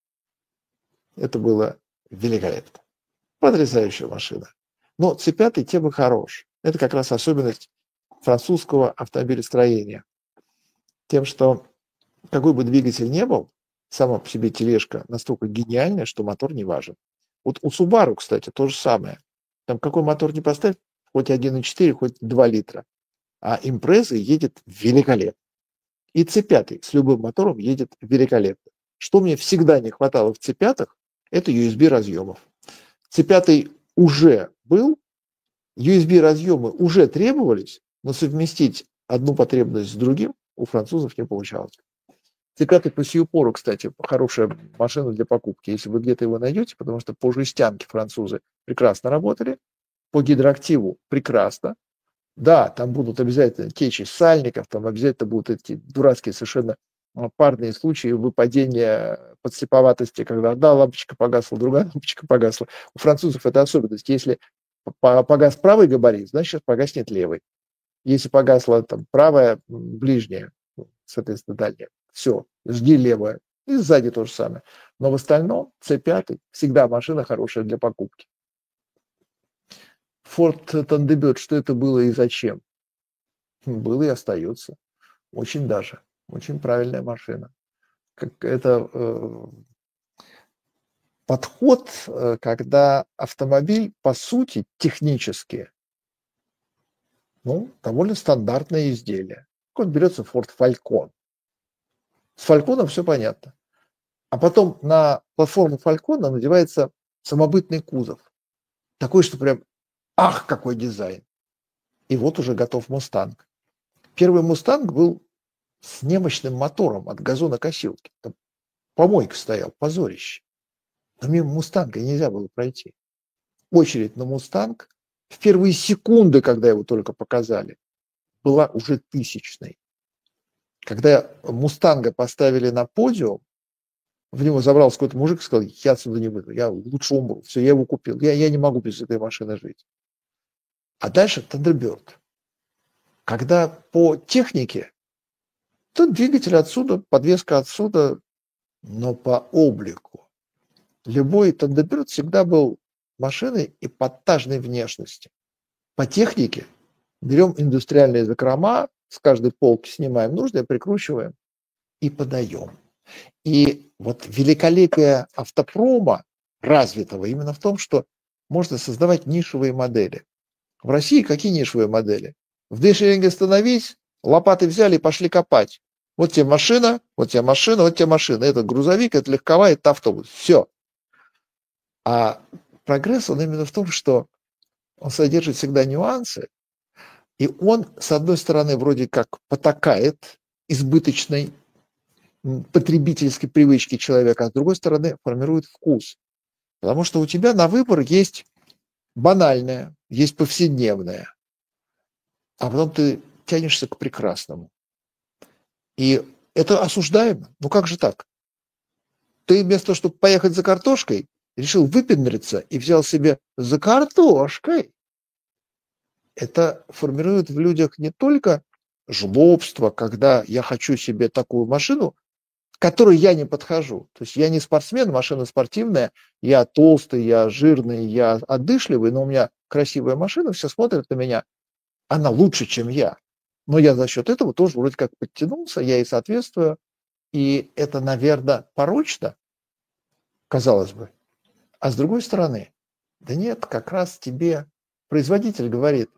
это было великолепно. Потрясающая машина. Но C5 тем и хорош. Это как раз особенность французского автомобилестроения. Тем, что какой бы двигатель ни был, сама по себе тележка настолько гениальная, что мотор не важен. Вот у Subaru, кстати, то же самое. Там какой мотор не поставь, хоть 1,4, хоть 2 литра. А Impreza едет великолепно. И C5 с любым мотором едет великолепно. Что мне всегда не хватало в C5, это USB-разъемов. C5 уже был, USB-разъемы уже требовались, но совместить одну потребность с другим у французов не получалось. C5 по сию пору, кстати, хорошая машина для покупки, если вы где-то его найдете, потому что по жестянке французы прекрасно работали, по гидроактиву прекрасно. Да, там будут обязательно течи сальников, там обязательно будут эти дурацкие совершенно парные случаи выпадения подслеповатости, когда одна лампочка погасла, другая лампочка погасла. У французов это особенность. Если погас правый габарит, значит погаснет левый. Если погасла там правая, ближняя, соответственно, дальняя, все, жди левая. И сзади то же самое. Но в остальном C5 всегда машина хорошая для покупки. Ford Thunderbird, что это было и зачем? Было и остается. Очень даже. Очень правильная машина. Это подход, когда автомобиль, по сути, технически, довольно стандартное изделие. Вот берется Ford Falcon. С Falcon'ом все понятно. А потом на платформу Falcon'а надевается самобытный кузов. Такой, что прям, ах, какой дизайн. И вот уже готов Мустанг. Первый Мустанг был с немощным мотором от газонокосилки. Там помойка стоял, позорище. Но мимо Мустанга нельзя было пройти. Очередь на Мустанг в первые секунды, когда его только показали, была уже тысячной. Когда Мустанга поставили на подиум, в него забрался какой-то мужик и сказал, я отсюда не выйду, я лучше умру. Все, я его купил. Я не могу без этой машины жить. А дальше Thunderbird. Когда по технике, то двигатель отсюда, подвеска отсюда, но по облику. Любой Thunderbird всегда был машиной эпатажной внешности. По технике берем индустриальные закрома, с каждой полки снимаем нужное, прикручиваем и подаем. И вот великолепие автопрома развитого именно в том, что можно создавать нишевые модели. В России какие нишевые модели? В дешевеньке становись, лопаты взяли и пошли копать. Вот тебе машина, вот тебе машина, вот тебе машина. Это грузовик, это легковая, это автобус. Все. А прогресс, он именно в том, что он содержит всегда нюансы, и он, с одной стороны, вроде как потакает избыточной потребительской привычки человека, а с другой стороны, формирует вкус. Потому что у тебя на выбор есть банальное, есть повседневное, а потом ты тянешься к прекрасному. И это осуждаемо. Ну как же так? Ты вместо того, чтобы поехать за картошкой, решил выпендриться и взял себе за картошкой. Это формирует в людях не только жлобство, когда я хочу себе такую машину, к которой я не подхожу. То есть я не спортсмен, машина спортивная, я толстый, я жирный, я отдышливый, но у меня красивая машина, все смотрят на меня, она лучше, чем я. Но я за счет этого тоже вроде как подтянулся, я ей соответствую. И это, наверное, порочно, казалось бы. А с другой стороны, да нет, как раз тебе производитель говорит,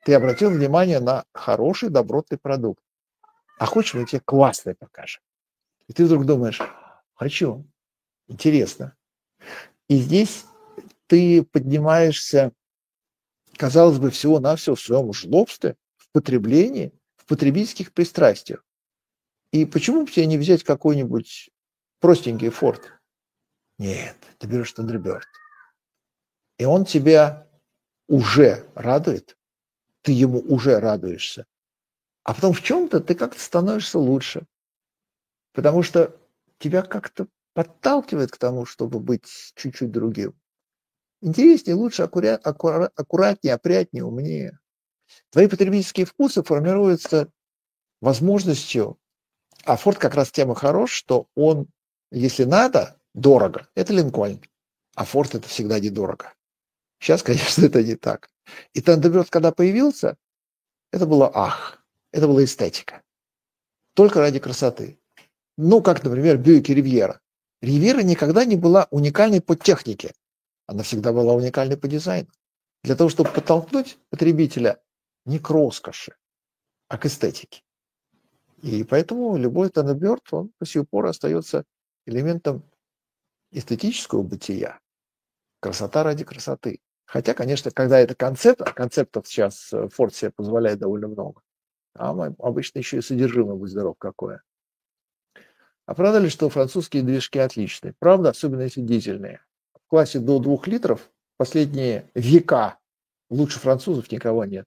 Ты обратил внимание на хороший, добротный продукт. А хочешь, мы тебе классный покажем? И ты вдруг думаешь, хочу, интересно. И здесь ты поднимаешься, казалось бы, всего-навсего в своем жлобстве, в потреблении, в потребительских пристрастиях. И почему бы тебе не взять какой-нибудь простенький Ford? Нет, ты берешь Thunderbird. И он тебя уже радует, ты ему уже радуешься. А потом в чем-то ты как-то становишься лучше, потому что тебя как-то подталкивает к тому, чтобы быть чуть-чуть другим. Интереснее, лучше, аккуратнее, опрятнее, умнее. Твои потребительские вкусы формируются возможностью, а Ford как раз тема хорош, что он, если надо, дорого. Это Линкольн, а Ford это всегда недорого. Сейчас, конечно, это не так. И Thunderbird, когда появился, это было это была эстетика. Только ради красоты. Ну, как, например, Бьюик и Ривьера. Ривьера никогда не была уникальной по технике. Она всегда была уникальной по дизайну. Для того, чтобы подтолкнуть потребителя не к роскоши, а к эстетике. И поэтому любой Thunderbird, он по сию пору остается элементом эстетического бытия. Красота ради красоты. Хотя, конечно, когда это концепт, а концептов сейчас Ford себе позволяет довольно много, а обычно еще и содержимое, будь здоров, какое. А правда ли, что французские движки отличные? Правда, особенно если дизельные. В классе до 2 литров последние века лучше французов никого нет.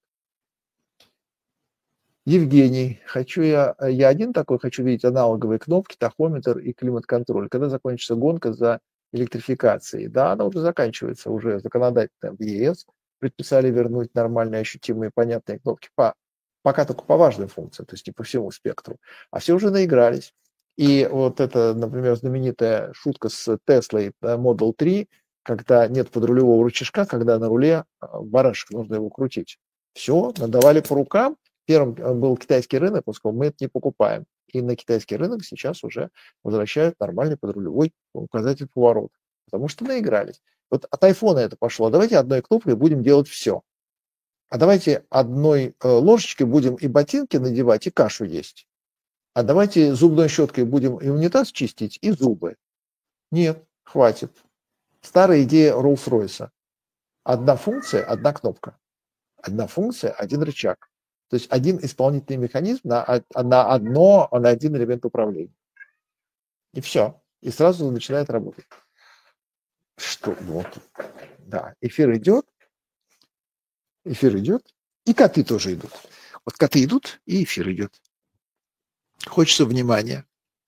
Евгений, я один такой, хочу видеть аналоговые кнопки, тахометр и климат-контроль. Когда закончится гонка за электрификацией? Да, она уже заканчивается, уже законодательно в ЕС предписали вернуть нормальные, ощутимые, понятные кнопки, пока только по важным функциям, то есть не по всему спектру. А все уже наигрались. И вот это, например, знаменитая шутка с Теслой Model 3, когда нет подрулевого рычажка, когда на руле барашек, нужно его крутить. Все, надавали по рукам. Первым был китайский рынок, он сказал, мы это не покупаем. И на китайский рынок сейчас уже возвращают нормальный подрулевой указатель поворота, потому что наигрались. Вот от айфона это пошло. Давайте одной кнопкой будем делать все. А давайте одной ложечкой будем и ботинки надевать, и кашу есть. А давайте зубной щеткой будем и унитаз чистить, и зубы. Нет, хватит. Старая идея Роллс-Ройса. Одна функция, одна кнопка. Одна функция, один рычаг. То есть один исполнительный механизм на один элемент управления. И все. И сразу начинает работать. Что? Вот. Да, эфир идет, и коты тоже идут. Вот коты идут, и эфир идет. Хочется внимания.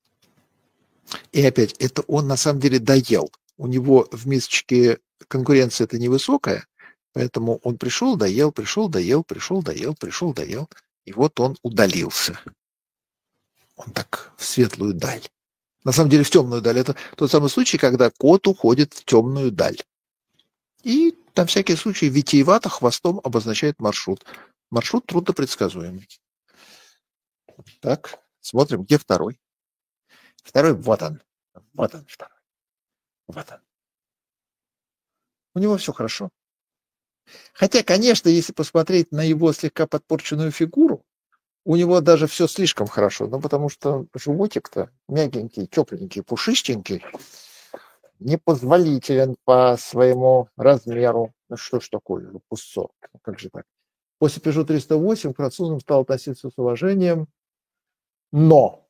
И опять, это он на самом деле доел. У него в мисочке конкуренция это невысокая, поэтому он пришел, доел, и вот он удалился. Он так в светлую даль. На самом деле в темную даль. Это тот самый случай, когда кот уходит в темную даль. И на всякий случай витиевато хвостом обозначает маршрут. Маршрут труднопредсказуемый. Так, смотрим, где второй. Второй, вот он. Вот он второй. Вот он. У него все хорошо. Хотя, конечно, если посмотреть на его слегка подпорченную фигуру, у него даже все слишком хорошо. Ну, потому что животик-то мягенький, тепленький, пушистенький, непозволителен по своему размеру. Ну, что ж такое, пусцо? Как же так? После Peugeot 308 к французам стал относиться с уважением, но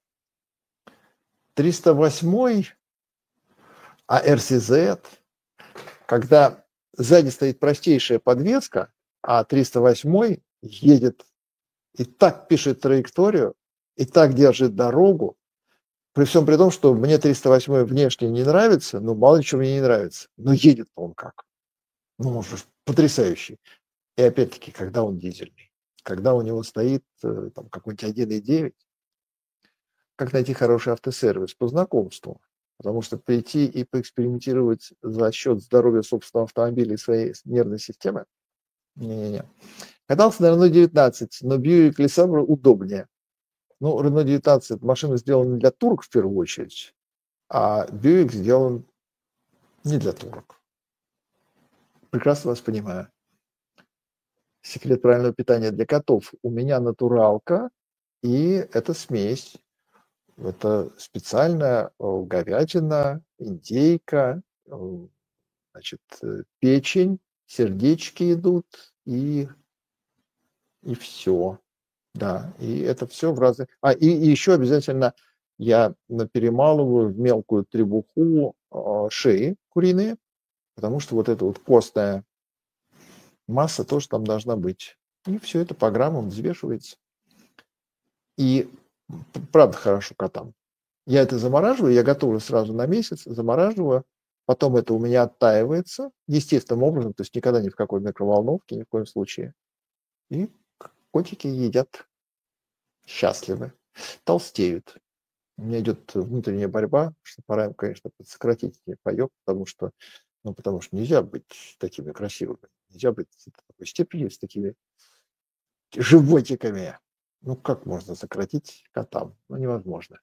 308, а RCZ, когда сзади стоит простейшая подвеска, а 308 едет и так пишет траекторию, и так держит дорогу, при всем при том, что мне 308 внешне не нравится, но мало ли что мне не нравится, но едет он как. Ну, может, потрясающий. И опять-таки, когда он дизельный, когда у него стоит там какой-нибудь 1.9, как найти хороший автосервис? По знакомству. Потому что прийти и поэкспериментировать за счет здоровья собственного автомобиля и своей нервной системы? Не-не-не. Катался на Renault 19, но Buick LeSabre удобнее. Ну, Renault 19 машина сделана для турок в первую очередь, а Buick сделан не для турок. Прекрасно вас понимаю. Секрет правильного питания для котов. У меня натуралка, и это смесь. Это специальная говядина, индейка, значит, печень, сердечки идут, и все. Да, и это все в разные... и еще обязательно я перемалываю в мелкую требуху шеи куриные, потому что вот эта вот костная масса тоже там должна быть. И все это по граммам взвешивается. И правда хорошо котам. Я это замораживаю, я готовлю сразу на месяц, замораживаю, потом это у меня оттаивается естественным образом, то есть никогда ни в какой микроволновке, ни в коем случае. И котики едят счастливы, толстеют. У меня идет внутренняя борьба, что пора им, конечно, сократить паёк, потому что нельзя быть такими красивыми, нельзя быть в такой степени с такими животиками. Ну, как можно сократить котам? Ну, невозможно.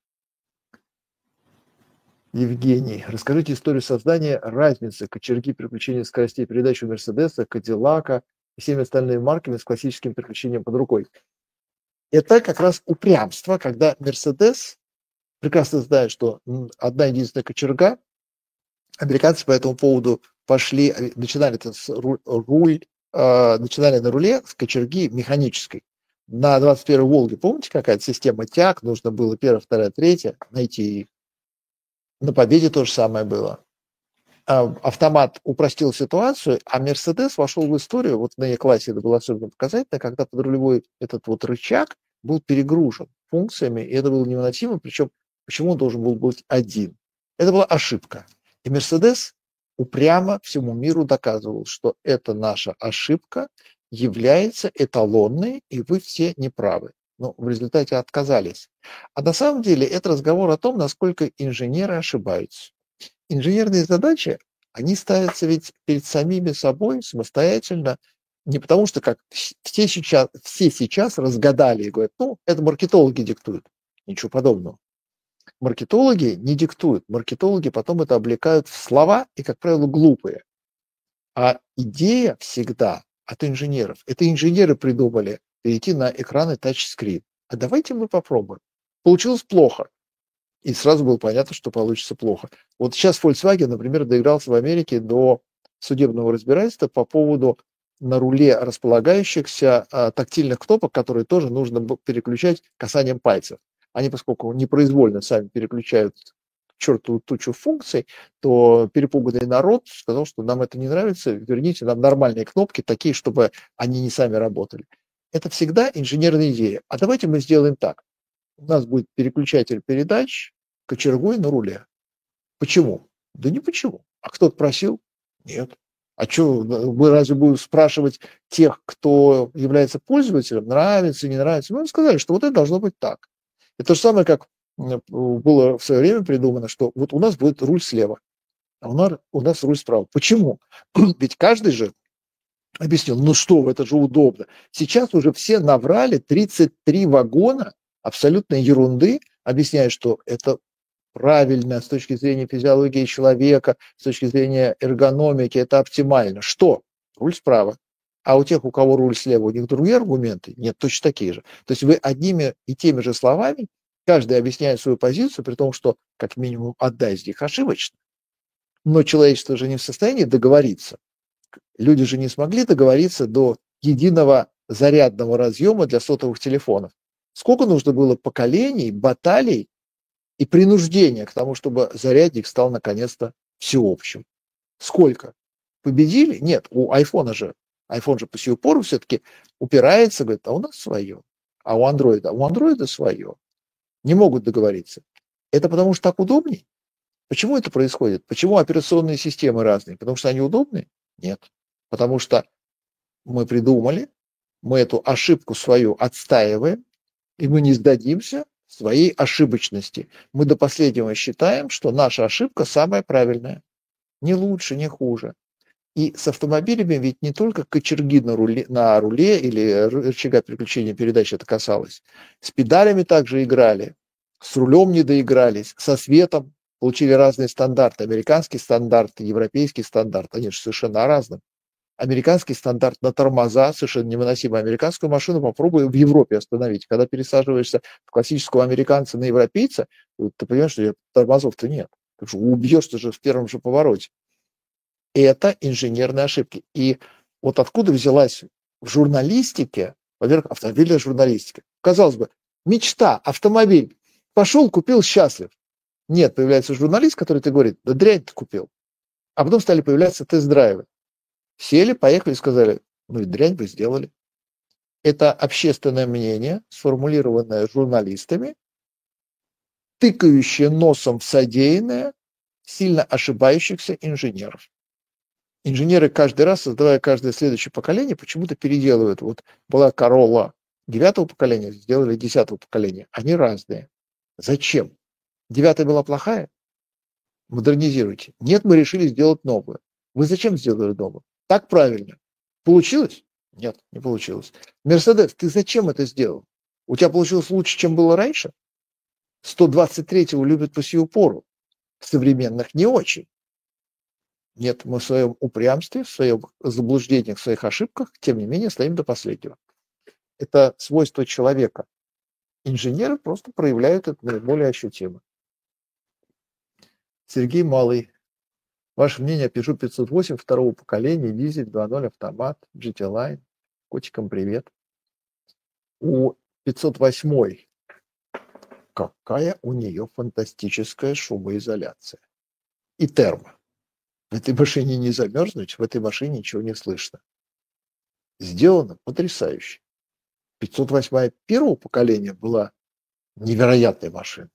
Евгений, расскажите историю создания разницы кочерги переключения скоростей передач у Мерседеса, Кадиллака и всеми остальными марками с классическим переключением под рукой. Это как раз упрямство, когда Мерседес прекрасно знает, что одна единственная кочерга, американцы по этому поводу начинали на руле с кочерги механической. На 21-й Волге, помните, какая-то система тяг, нужно было первая, вторая, третья найти их. На Победе то же самое было. Автомат упростил ситуацию, а Мерседес вошел в историю, вот на E-классе это было особенно показательно, когда подрулевой этот вот рычаг был перегружен функциями, и это было невыносимо, причем почему он должен был быть один? Это была ошибка. И Мерседес упрямо всему миру доказывал, что это наша ошибка является эталонной, и вы все неправы. Но в результате отказались. А на самом деле это разговор о том, насколько инженеры ошибаются. Инженерные задачи, они ставятся ведь перед самими собой самостоятельно, не потому что как все сейчас разгадали и говорят, это маркетологи диктуют. Ничего подобного. Маркетологи не диктуют. Маркетологи потом это облекают в слова и, как правило, глупые. А идея всегда от инженеров. Это инженеры придумали перейти на экраны тачскрин. А давайте мы попробуем. Получилось плохо. И сразу было понятно, что получится плохо. Вот сейчас Volkswagen, например, доигрался в Америке до судебного разбирательства по поводу на руле располагающихся тактильных кнопок, которые тоже нужно переключать касанием пальцев. Они, поскольку непроизвольно сами переключают чертову тучу функций, то перепуганный народ сказал, что нам это не нравится, верните нам нормальные кнопки, такие, чтобы они не сами работали. Это всегда инженерная идея. А давайте мы сделаем так. У нас будет переключатель передач кочергой на руле. Почему? Да не почему. А кто-то просил? Нет. А что, мы разве будем спрашивать тех, кто является пользователем, нравится, не нравится? Мы им сказали, что вот это должно быть так. Это то же самое, как было в свое время придумано, что вот у нас будет руль слева, а у нас руль справа. Почему? Ведь каждый же объяснил, это же удобно. Сейчас уже все наврали 33 вагона абсолютной ерунды, объясняя, что это правильно с точки зрения физиологии человека, с точки зрения эргономики, это оптимально. Что? Руль справа. А у тех, у кого руль слева, у них другие аргументы? Нет, точно такие же. То есть вы одними и теми же словами, каждый объясняет свою позицию, при том, что как минимум одна из них ошибочна. Но человечество же не в состоянии договориться. Люди же не смогли договориться до единого зарядного разъема для сотовых телефонов. Сколько нужно было поколений, баталий и принуждения к тому, чтобы зарядник стал наконец-то всеобщим? Сколько? Победили? Нет, у iPhone же по сию пору все-таки упирается, говорит, а у нас свое. А у андроида свое. Не могут договориться. Это потому что так удобней? Почему это происходит? Почему операционные системы разные? Потому что они удобные? Нет. Потому что мы придумали, мы эту ошибку свою отстаиваем, и мы не сдадимся своей ошибочности. Мы до последнего считаем, что наша ошибка самая правильная. Не лучше, не хуже. И с автомобилями ведь не только кочерги на руле или рычага переключения передач это касалось. С педалями также играли, с рулем не доигрались, со светом получили разные стандарты. Американский стандарт, европейский стандарт, они же совершенно разные. американский стандарт на тормоза, совершенно невыносимо. Американскую машину попробуй в Европе остановить. Когда пересаживаешься в классического американца на европейца, ты понимаешь, что тормозов-то нет. Ты же убьешь же в первом же повороте. Это инженерные ошибки. И вот откуда взялась в журналистике, во-первых, автомобильная журналистика. Казалось бы, мечта, автомобиль. Пошел, купил, счастлив. Нет, появляется журналист, который тебе говорит, да дрянь ты купил. А потом стали появляться тест-драйвы. Сели, поехали, сказали, ну и дрянь вы сделали. Это общественное мнение, сформулированное журналистами, тыкающее носом в содеянное сильно ошибающихся инженеров. Инженеры каждый раз, создавая каждое следующее поколение, почему-то переделывают. Вот была Corolla 9-го поколения, сделали 10-го поколения. Они разные. Зачем? 9-я была плохая? Модернизируйте. Нет, мы решили сделать новую. Вы зачем сделали новую? Так правильно. Получилось? Нет, не получилось. Мерседес, ты зачем это сделал? У тебя получилось лучше, чем было раньше? 123-го любят по сию пору. Современных не очень. Нет, мы в своем упрямстве, в своем заблуждении, в своих ошибках, тем не менее, стоим до последнего. Это свойство человека. Инженеры просто проявляют это наиболее ощутимо. Сергей Малый. Ваше мнение о Peugeot 508 второго поколения, дизель, 2.0 автомат, GT Line. Котикам привет. У 508 какая у нее фантастическая шумоизоляция. И термо. В этой машине не замерзнуть, в этой машине ничего не слышно. Сделано потрясающе. 508 первого поколения была невероятной машиной.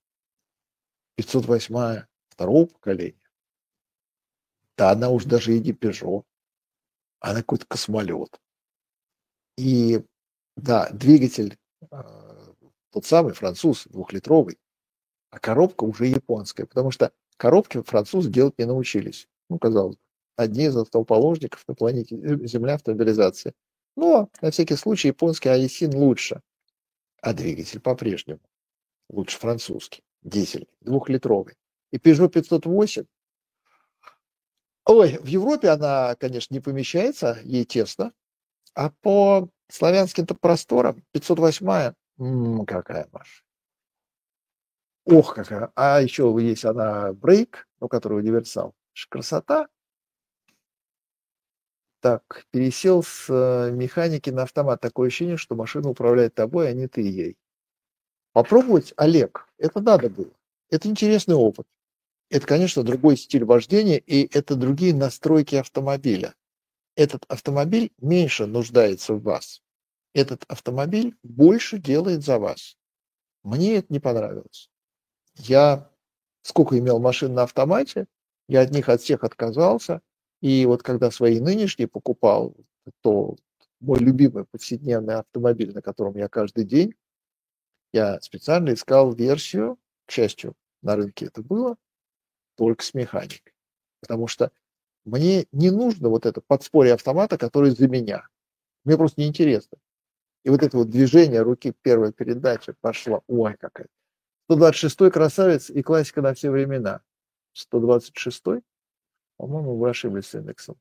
508 второго поколения, да она уж даже и не Peugeot, она какой-то космолет. И да, двигатель тот самый француз, 2-литровый, а коробка уже японская, потому что коробки французы делать не научились. Ну, казалось бы, одни из основоположников на планете Земля автомобилизации. Но на всякий случай японский Айсин лучше, а двигатель по-прежнему лучше французский, дизельный, 2-литровый. И Peugeot 508, ой, в Европе она, конечно, не помещается, ей тесно, а по славянским-то просторам 508-я, какая машина. Ох, какая. А еще есть она брейк, у которой универсал. Красота. Так, пересел с механики на автомат. Такое ощущение, что машина управляет тобой, а не ты ей. Попробовать, Олег, это надо было. Это интересный опыт. Это, конечно, другой стиль вождения, и это другие настройки автомобиля. Этот автомобиль меньше нуждается в вас. Этот автомобиль больше делает за вас. Мне это не понравилось. Я сколько имел машин на автомате, я от них от всех отказался. И вот когда свои нынешние покупал, то мой любимый повседневный автомобиль, на котором я каждый день, я специально искал версию, к счастью, на рынке это было, только с механикой. Потому что мне не нужно вот это подспорье автомата, которое за меня. Мне просто неинтересно. И вот это вот движение руки, первая передача пошла. Ой, какая. 126-й красавец и классика на все времена. 126-й, по-моему, вы ошиблись с индексом.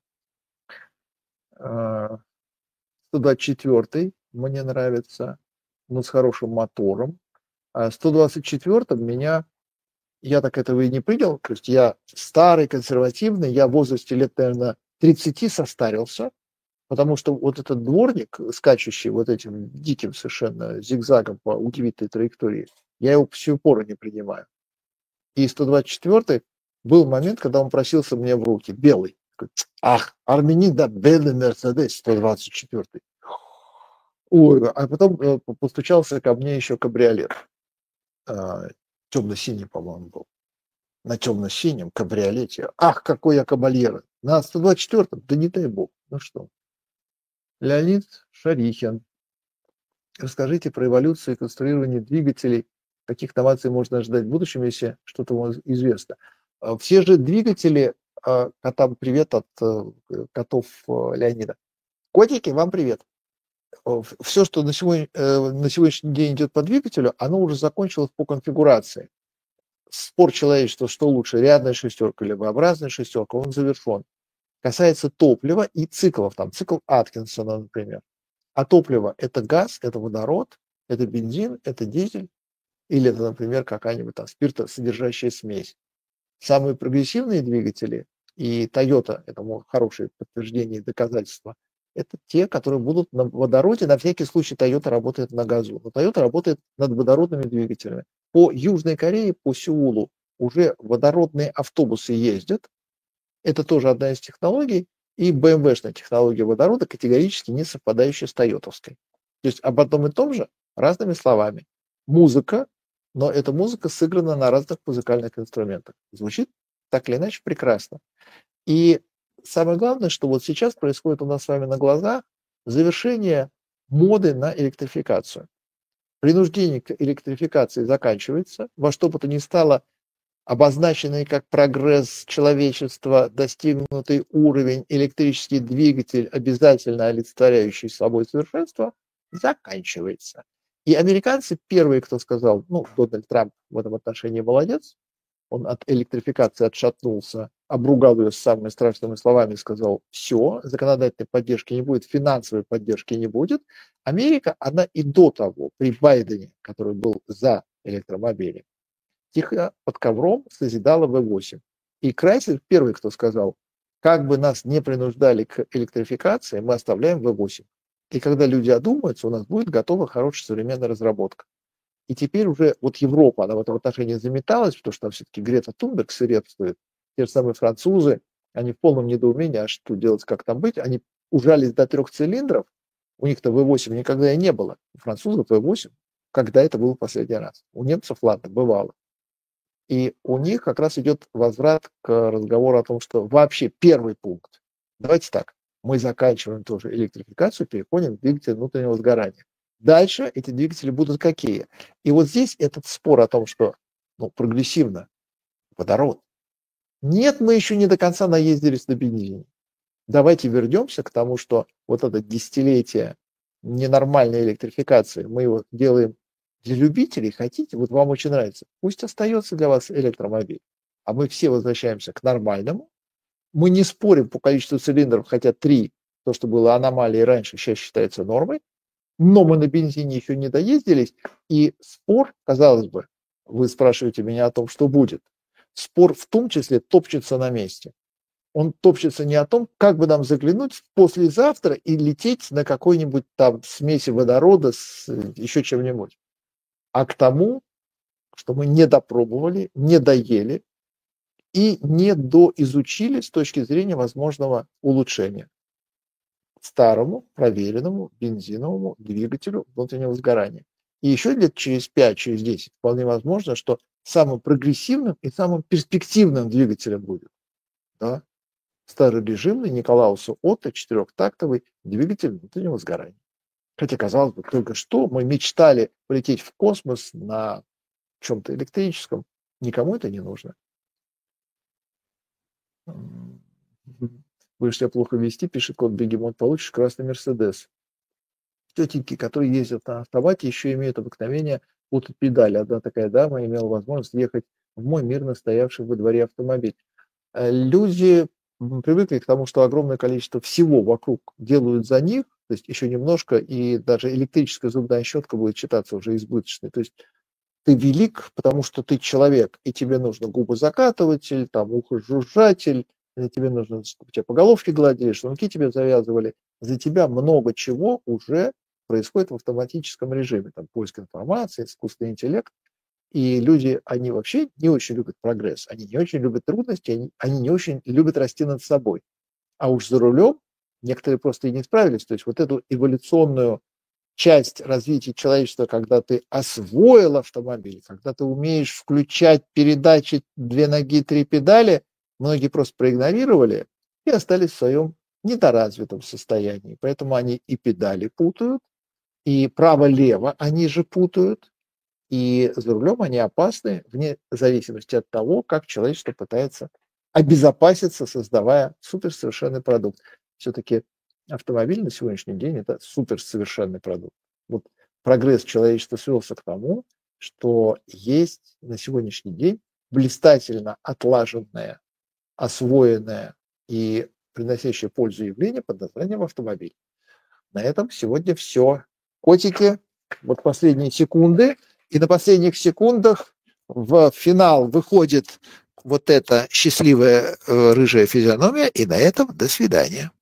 124-й мне нравится, но с хорошим мотором. А 124-м я так этого и не принял. То есть я старый, консервативный, я в возрасте лет, наверное, 30 состарился, потому что вот этот дворник, скачущий вот этим диким совершенно зигзагом по удивительной траектории, я его по сию пору не принимаю. И 124-й был момент, когда он просился мне в руки, белый. Ах, армянин, да, белый Мерседес 124-й. Ой, а потом постучался ко мне еще кабриолет. Темно-синий, по-моему, был. На темно-синем кабриолете. Ах, какой я кабальера. На 124-м, да не дай бог. Ну что. Леонид Шарихин. Расскажите про эволюцию и конструирование двигателей. Каких новаций можно ожидать в будущем, если что-то вам известно? Все же двигатели, котам привет от котов Леонида. Котики, вам привет. Все, что на сегодняшний день идет по двигателю, оно уже закончилось по конфигурации. Спор человечества, что лучше, рядная шестерка или V-образная шестерка, он завершен. касается топлива и циклов, там цикл Аткинсона, например. А топливо – это газ, это водород, это бензин, это дизель, или это, например, какая-нибудь там спиртосодержащая смесь. Самые прогрессивные двигатели, и Toyota – это хорошее подтверждение и доказательство, это те, которые будут на водороде. На всякий случай Toyota работает на газу, но Toyota работает над водородными двигателями. По Южной Корее, по Сеулу уже водородные автобусы ездят. Это тоже одна из технологий. И BMW-шная технология водорода категорически не совпадающая с тойотовской. То есть об одном и том же разными словами. Музыка, но эта музыка сыграна на разных музыкальных инструментах. Звучит так или иначе прекрасно. И самое главное, что вот сейчас происходит у нас с вами на глазах завершение моды на электрификацию. Принуждение к электрификации заканчивается. Во что бы то ни стало, обозначенный как прогресс человечества, достигнутый уровень, электрический двигатель, обязательно олицетворяющий собой совершенство, заканчивается. И американцы первые, кто сказал, Дональд Трамп в этом отношении молодец, он от электрификации отшатнулся, обругал ее самыми страшными словами, сказал, все, законодательной поддержки не будет, финансовой поддержки не будет. Америка, она и до того, при Байдене, который был за электромобили, тихо под ковром созидала V8. И Крайслер первый, кто сказал, как бы нас не принуждали к электрификации, мы оставляем V8. И когда люди одумаются, у нас будет готова хорошая современная разработка. И теперь уже вот Европа, она в этом отношении заметалась, потому что там все-таки Грета Тунберг свирепствует. Те же самые французы, они в полном недоумении, а что делать, как там быть. Они ужались до 3 цилиндров, у них-то V8 никогда и не было. У французов V8, когда это было в последний раз. У немцев, ладно, бывало. И у них как раз идет возврат к разговору о том, что вообще первый пункт. Давайте так, мы заканчиваем тоже электрификацию, переходим к двигателю внутреннего сгорания. Дальше эти двигатели будут какие? И вот здесь этот спор о том, что прогрессивно водород. Нет, мы еще не до конца наездились на бензине. Давайте вернемся к тому, что вот это десятилетие ненормальной электрификации, мы его делаем для любителей, хотите, вот вам очень нравится, пусть остается для вас электромобиль. А мы все возвращаемся к нормальному. Мы не спорим по количеству цилиндров, хотя 3, то, что было аномалией раньше, сейчас считается нормой. Но мы на бензине еще не доездились. И спор, казалось бы, вы спрашиваете меня о том, что будет. Спор в том числе топчется на месте. Он топчется не о том, как бы нам заглянуть послезавтра и лететь на какой-нибудь там смеси водорода с еще чем-нибудь, а к тому, что мы не допробовали, не доели и не доизучили с точки зрения возможного улучшения старому проверенному бензиновому двигателю внутреннего сгорания. И еще лет через 5, через 10 вполне возможно, что самым прогрессивным и самым перспективным двигателем будет старорежимный Николауса Отто 4-тактовый двигатель внутреннего сгорания. Хотя, казалось бы, только что мы мечтали полететь в космос на чем-то электрическом. Никому это не нужно. Будешь себя плохо вести, пишет код Бегемот, получишь красный Мерседес. Тетеньки, которые ездят на автомате, еще имеют обыкновение путать педали. Одна такая дама имела возможность ехать в мой мирно стоявший во дворе автомобиль. Люди привыкли к тому, что огромное количество всего вокруг делают за них, то есть еще немножко, и даже электрическая зубная щетка будет считаться уже избыточной. То есть ты велик, потому что ты человек, и тебе нужно губозакатыватель, там ухожужжатель, тебе нужно, чтобы тебя по головке гладили, шнурки тебе завязывали. За тебя много чего уже происходит в автоматическом режиме. Там поиск информации, искусственный интеллект. И люди, они вообще не очень любят прогресс, они не очень любят трудности, они не очень любят расти над собой. А уж за рулем некоторые просто и не справились. То есть вот эту эволюционную часть развития человечества, когда ты освоил автомобиль, когда ты умеешь включать передачи 2 ноги, 3 педали, многие просто проигнорировали и остались в своем недоразвитом состоянии. Поэтому они и педали путают, и право-лево они же путают, и за рулем они опасны вне зависимости от того, как человечество пытается обезопаситься, создавая суперсовершенный продукт. Все-таки автомобиль на сегодняшний день – это суперсовершенный продукт. Вот прогресс человечества свелся к тому, что есть на сегодняшний день блистательно отлаженная, освоенная и приносящее пользу явление под названием автомобиль. На этом сегодня все. Котики, вот последние секунды. И на последних секундах в финал выходит вот эта счастливая рыжая физиономия. И на этом до свидания.